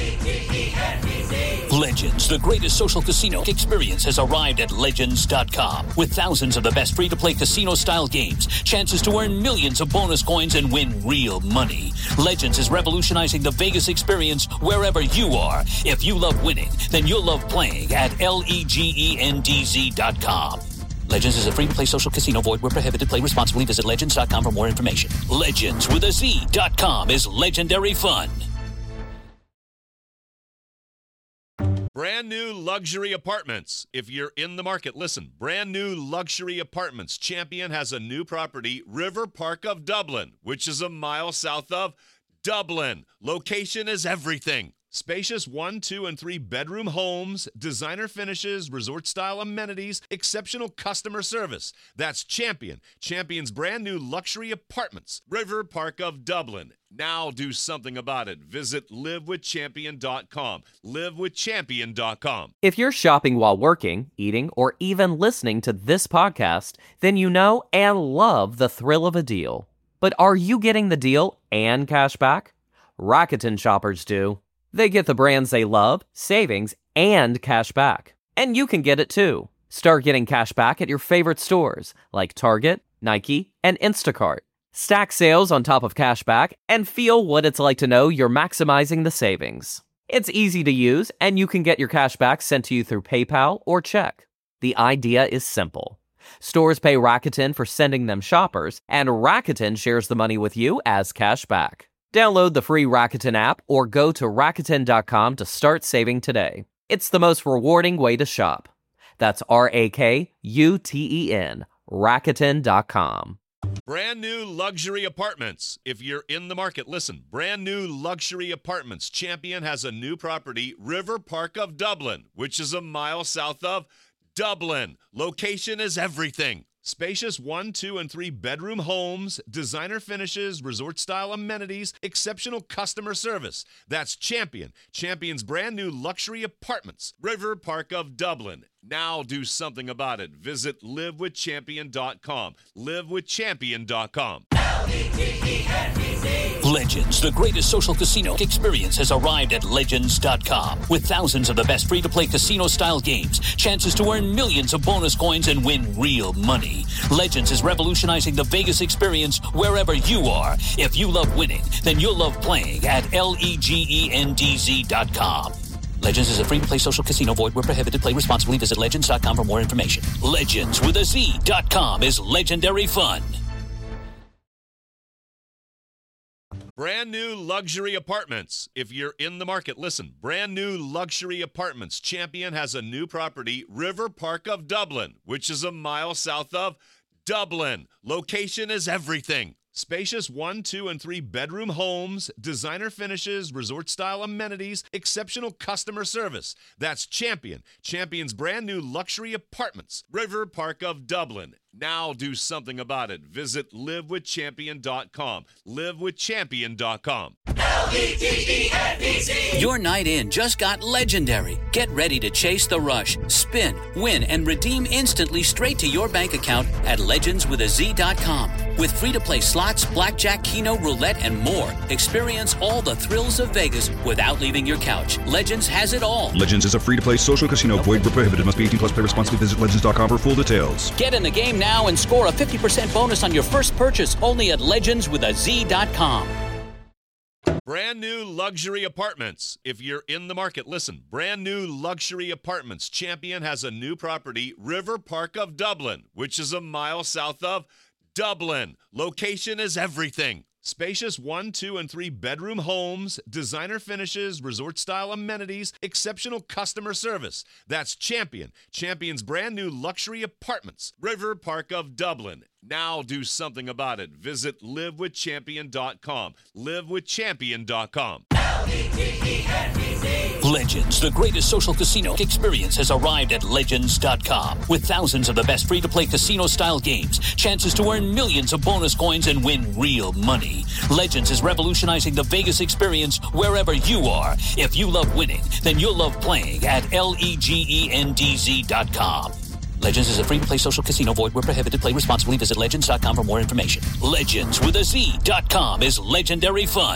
Legends, the greatest social casino experience, has arrived at Legends dot com. With thousands of the best free-to-play casino-style games, chances to earn millions of bonus coins and win real money. Legends is revolutionizing the Vegas experience wherever you are. If you love winning, then you'll love playing at legends dot com. Legends is a free-to-play social casino. Void where prohibited. Play responsibly. Visit legends dot com for more information. Legends with a Z dot com is legendary fun. Brand new luxury apartments. If you're in the market, listen. Brand new luxury apartments. Champion has a new property, River Park of Dublin, which is a mile south of Dublin. Location is everything. Spacious one, two, and three bedroom homes, designer finishes, resort-style amenities, exceptional customer service. That's Champion. Champion's brand new luxury apartments, River Park of Dublin. Now do something about it. Visit live with champion dot com. live with champion dot com. If you're shopping while working, eating, or even listening to this podcast, then you know and love the thrill of a deal. But are you getting the deal and cash back? Rakuten shoppers do. They get the brands they love, savings, and cash back. And you can get it too. Start getting cash back at your favorite stores like Target, Nike, and Instacart. Stack sales on top of cash back and feel what it's like to know you're maximizing the savings. It's easy to use, and you can get your cash back sent to you through PayPal or check. The idea is simple. Stores pay Rakuten for sending them shoppers, and Rakuten shares the money with you as cash back. Download the free Rakuten app or go to Rakuten dot com to start saving today. It's the most rewarding way to shop. That's R A K U T E N, Rakuten dot com. Brand new luxury apartments. If you're in the market, listen. Brand new luxury apartments. Champion has a new property, River Park of Dublin, which is a mile south of Dublin. Location is everything. Spacious one, two, and three bedroom homes, designer finishes, resort-style amenities, exceptional customer service. That's Champion. Champion's brand new luxury apartments, River Park of Dublin. Now do something about it. Visit live with champion dot com. live with champion dot com. Legends, the greatest social casino experience, has arrived at Legends dot com. With thousands of the best free-to-play casino-style games, chances to earn millions of bonus coins and win real money. Legends is revolutionizing the Vegas experience wherever you are. If you love winning, then you'll love playing at legends dot com. Legends is a free-to-play social casino. Void where prohibited. Play responsibly. Visit legends dot com for more information. Legends with a Z dot com is legendary fun. Brand new luxury apartments. If you're in the market, listen. Brand new luxury apartments. Champion has a new property, River Park of Dublin, which is a mile south of Dublin. Location is everything. Spacious one, two, and three bedroom homes, designer finishes, resort-style amenities, exceptional customer service. That's Champion. Champion's brand new luxury apartments. River Park of Dublin. Now do something about it. Visit live with champion dot com. live with champion dot com. L E G E N B C. Your night in just got legendary. Get ready to chase the rush, spin, win, and redeem instantly straight to your bank account at legends with a z dot com. With free-to-play slots, blackjack, keno, roulette, and more. Experience all the thrills of Vegas without leaving your couch. Legends has it all. Legends is a free-to-play social casino. Void where prohibited. Must be eighteen plus. Play responsibly. Visit legends dot com for full details. Get in the game now and score a fifty percent bonus on your first purchase only at legends with a z dot com. Brand new luxury apartments. If you're in the market, listen. Brand new luxury apartments. Champion has a new property, River Park of Dublin, which is a mile south of Dublin. Location is everything. Spacious one, two, and three bedroom homes, designer finishes, resort-style amenities, exceptional customer service. That's Champion. Champion's brand new luxury apartments. River Park of Dublin. Now do something about it. Visit live with champion dot com. live with champion dot com. L E G E N B C. Legends, the greatest social casino experience, has arrived at legends dot com. With thousands of the best free-to-play casino-style games, chances to earn millions of bonus coins and win real money. Legends is revolutionizing the Vegas experience wherever you are. If you love winning, then you'll love playing at legends dot com. Legends is a free-to-play social casino. Void where prohibited. Play responsibly. Visit legends dot com for more information. Legends with a Z dot com is legendary fun.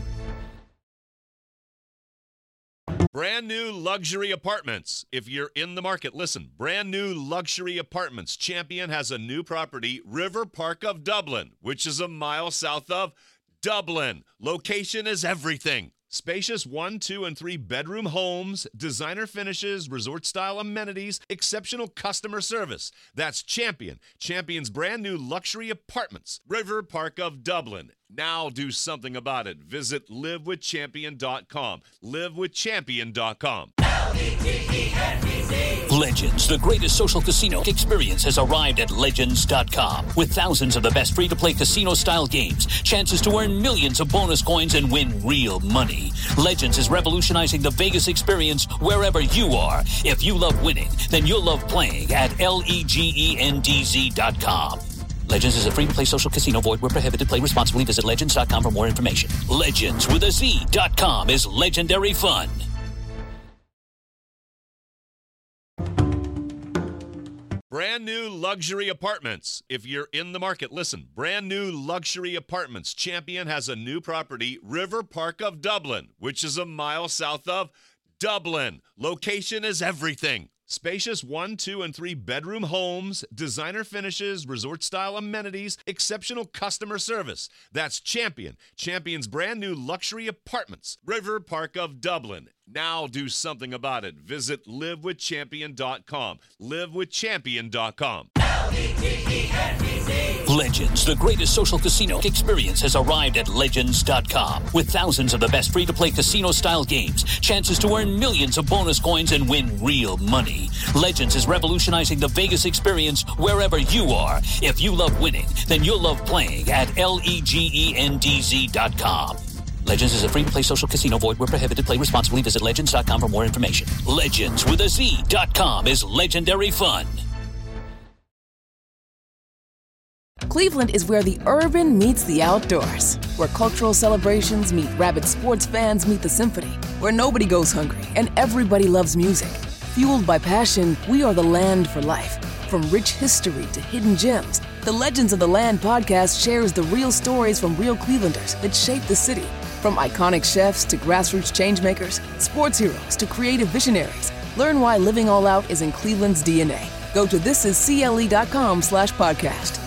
Brand new luxury apartments. If you're in the market, listen. Brand new luxury apartments. Champion has a new property, River Park of Dublin, which is a mile south of Dublin. Location is everything. Spacious one, two, and three bedroom homes, designer finishes, resort-style amenities, exceptional customer service. That's Champion. Champion's brand new luxury apartments. River Park of Dublin. Now do something about it. Visit live with champion dot com. live with champion dot com. L E G E N B C. Legends, the greatest social casino experience, has arrived at legends dot com. With thousands of the best free-to-play casino-style games, chances to earn millions of bonus coins and win real money. Legends is revolutionizing the Vegas experience wherever you are. If you love winning, then you'll love playing at legends dot com. Legends is a free-to-play social casino. Void where prohibited. Play responsibly. Visit legends dot com for more information. Legends with a Z dot com is legendary fun. Brand new luxury apartments. If you're in the market, listen. Brand new luxury apartments. Champion has a new property, River Park of Dublin, which is a mile south of Dublin. Location is everything. Spacious one, two, and three bedroom homes, designer finishes, resort-style amenities, exceptional customer service. That's Champion. Champion's brand new luxury apartments. River Park of Dublin. Now do something about it. Visit live with champion dot com. live with champion dot com. L E G E N B C. Legends, the greatest social casino experience, has arrived at legends dot com. With thousands of the best free-to-play casino-style games, chances to earn millions of bonus coins and win real money. Legends is revolutionizing the Vegas experience wherever you are. If you love winning, then you'll love playing at legends dot com. Legends is a free-to-play social casino. Void where prohibited. Play responsibly. Visit legends dot com for more information. Legends with a Z dot com is legendary fun. Cleveland is where the urban meets the outdoors, where cultural celebrations meet rabid sports fans meet the symphony, where nobody goes hungry and everybody loves music. Fueled by passion, we are the land for life. From rich history to hidden gems, the Legends of the Land podcast shares the real stories from real Clevelanders that shape the city. From iconic chefs to grassroots changemakers, sports heroes to creative visionaries, learn why living all out is in Cleveland's D N A. Go to thisiscle.com slash podcast.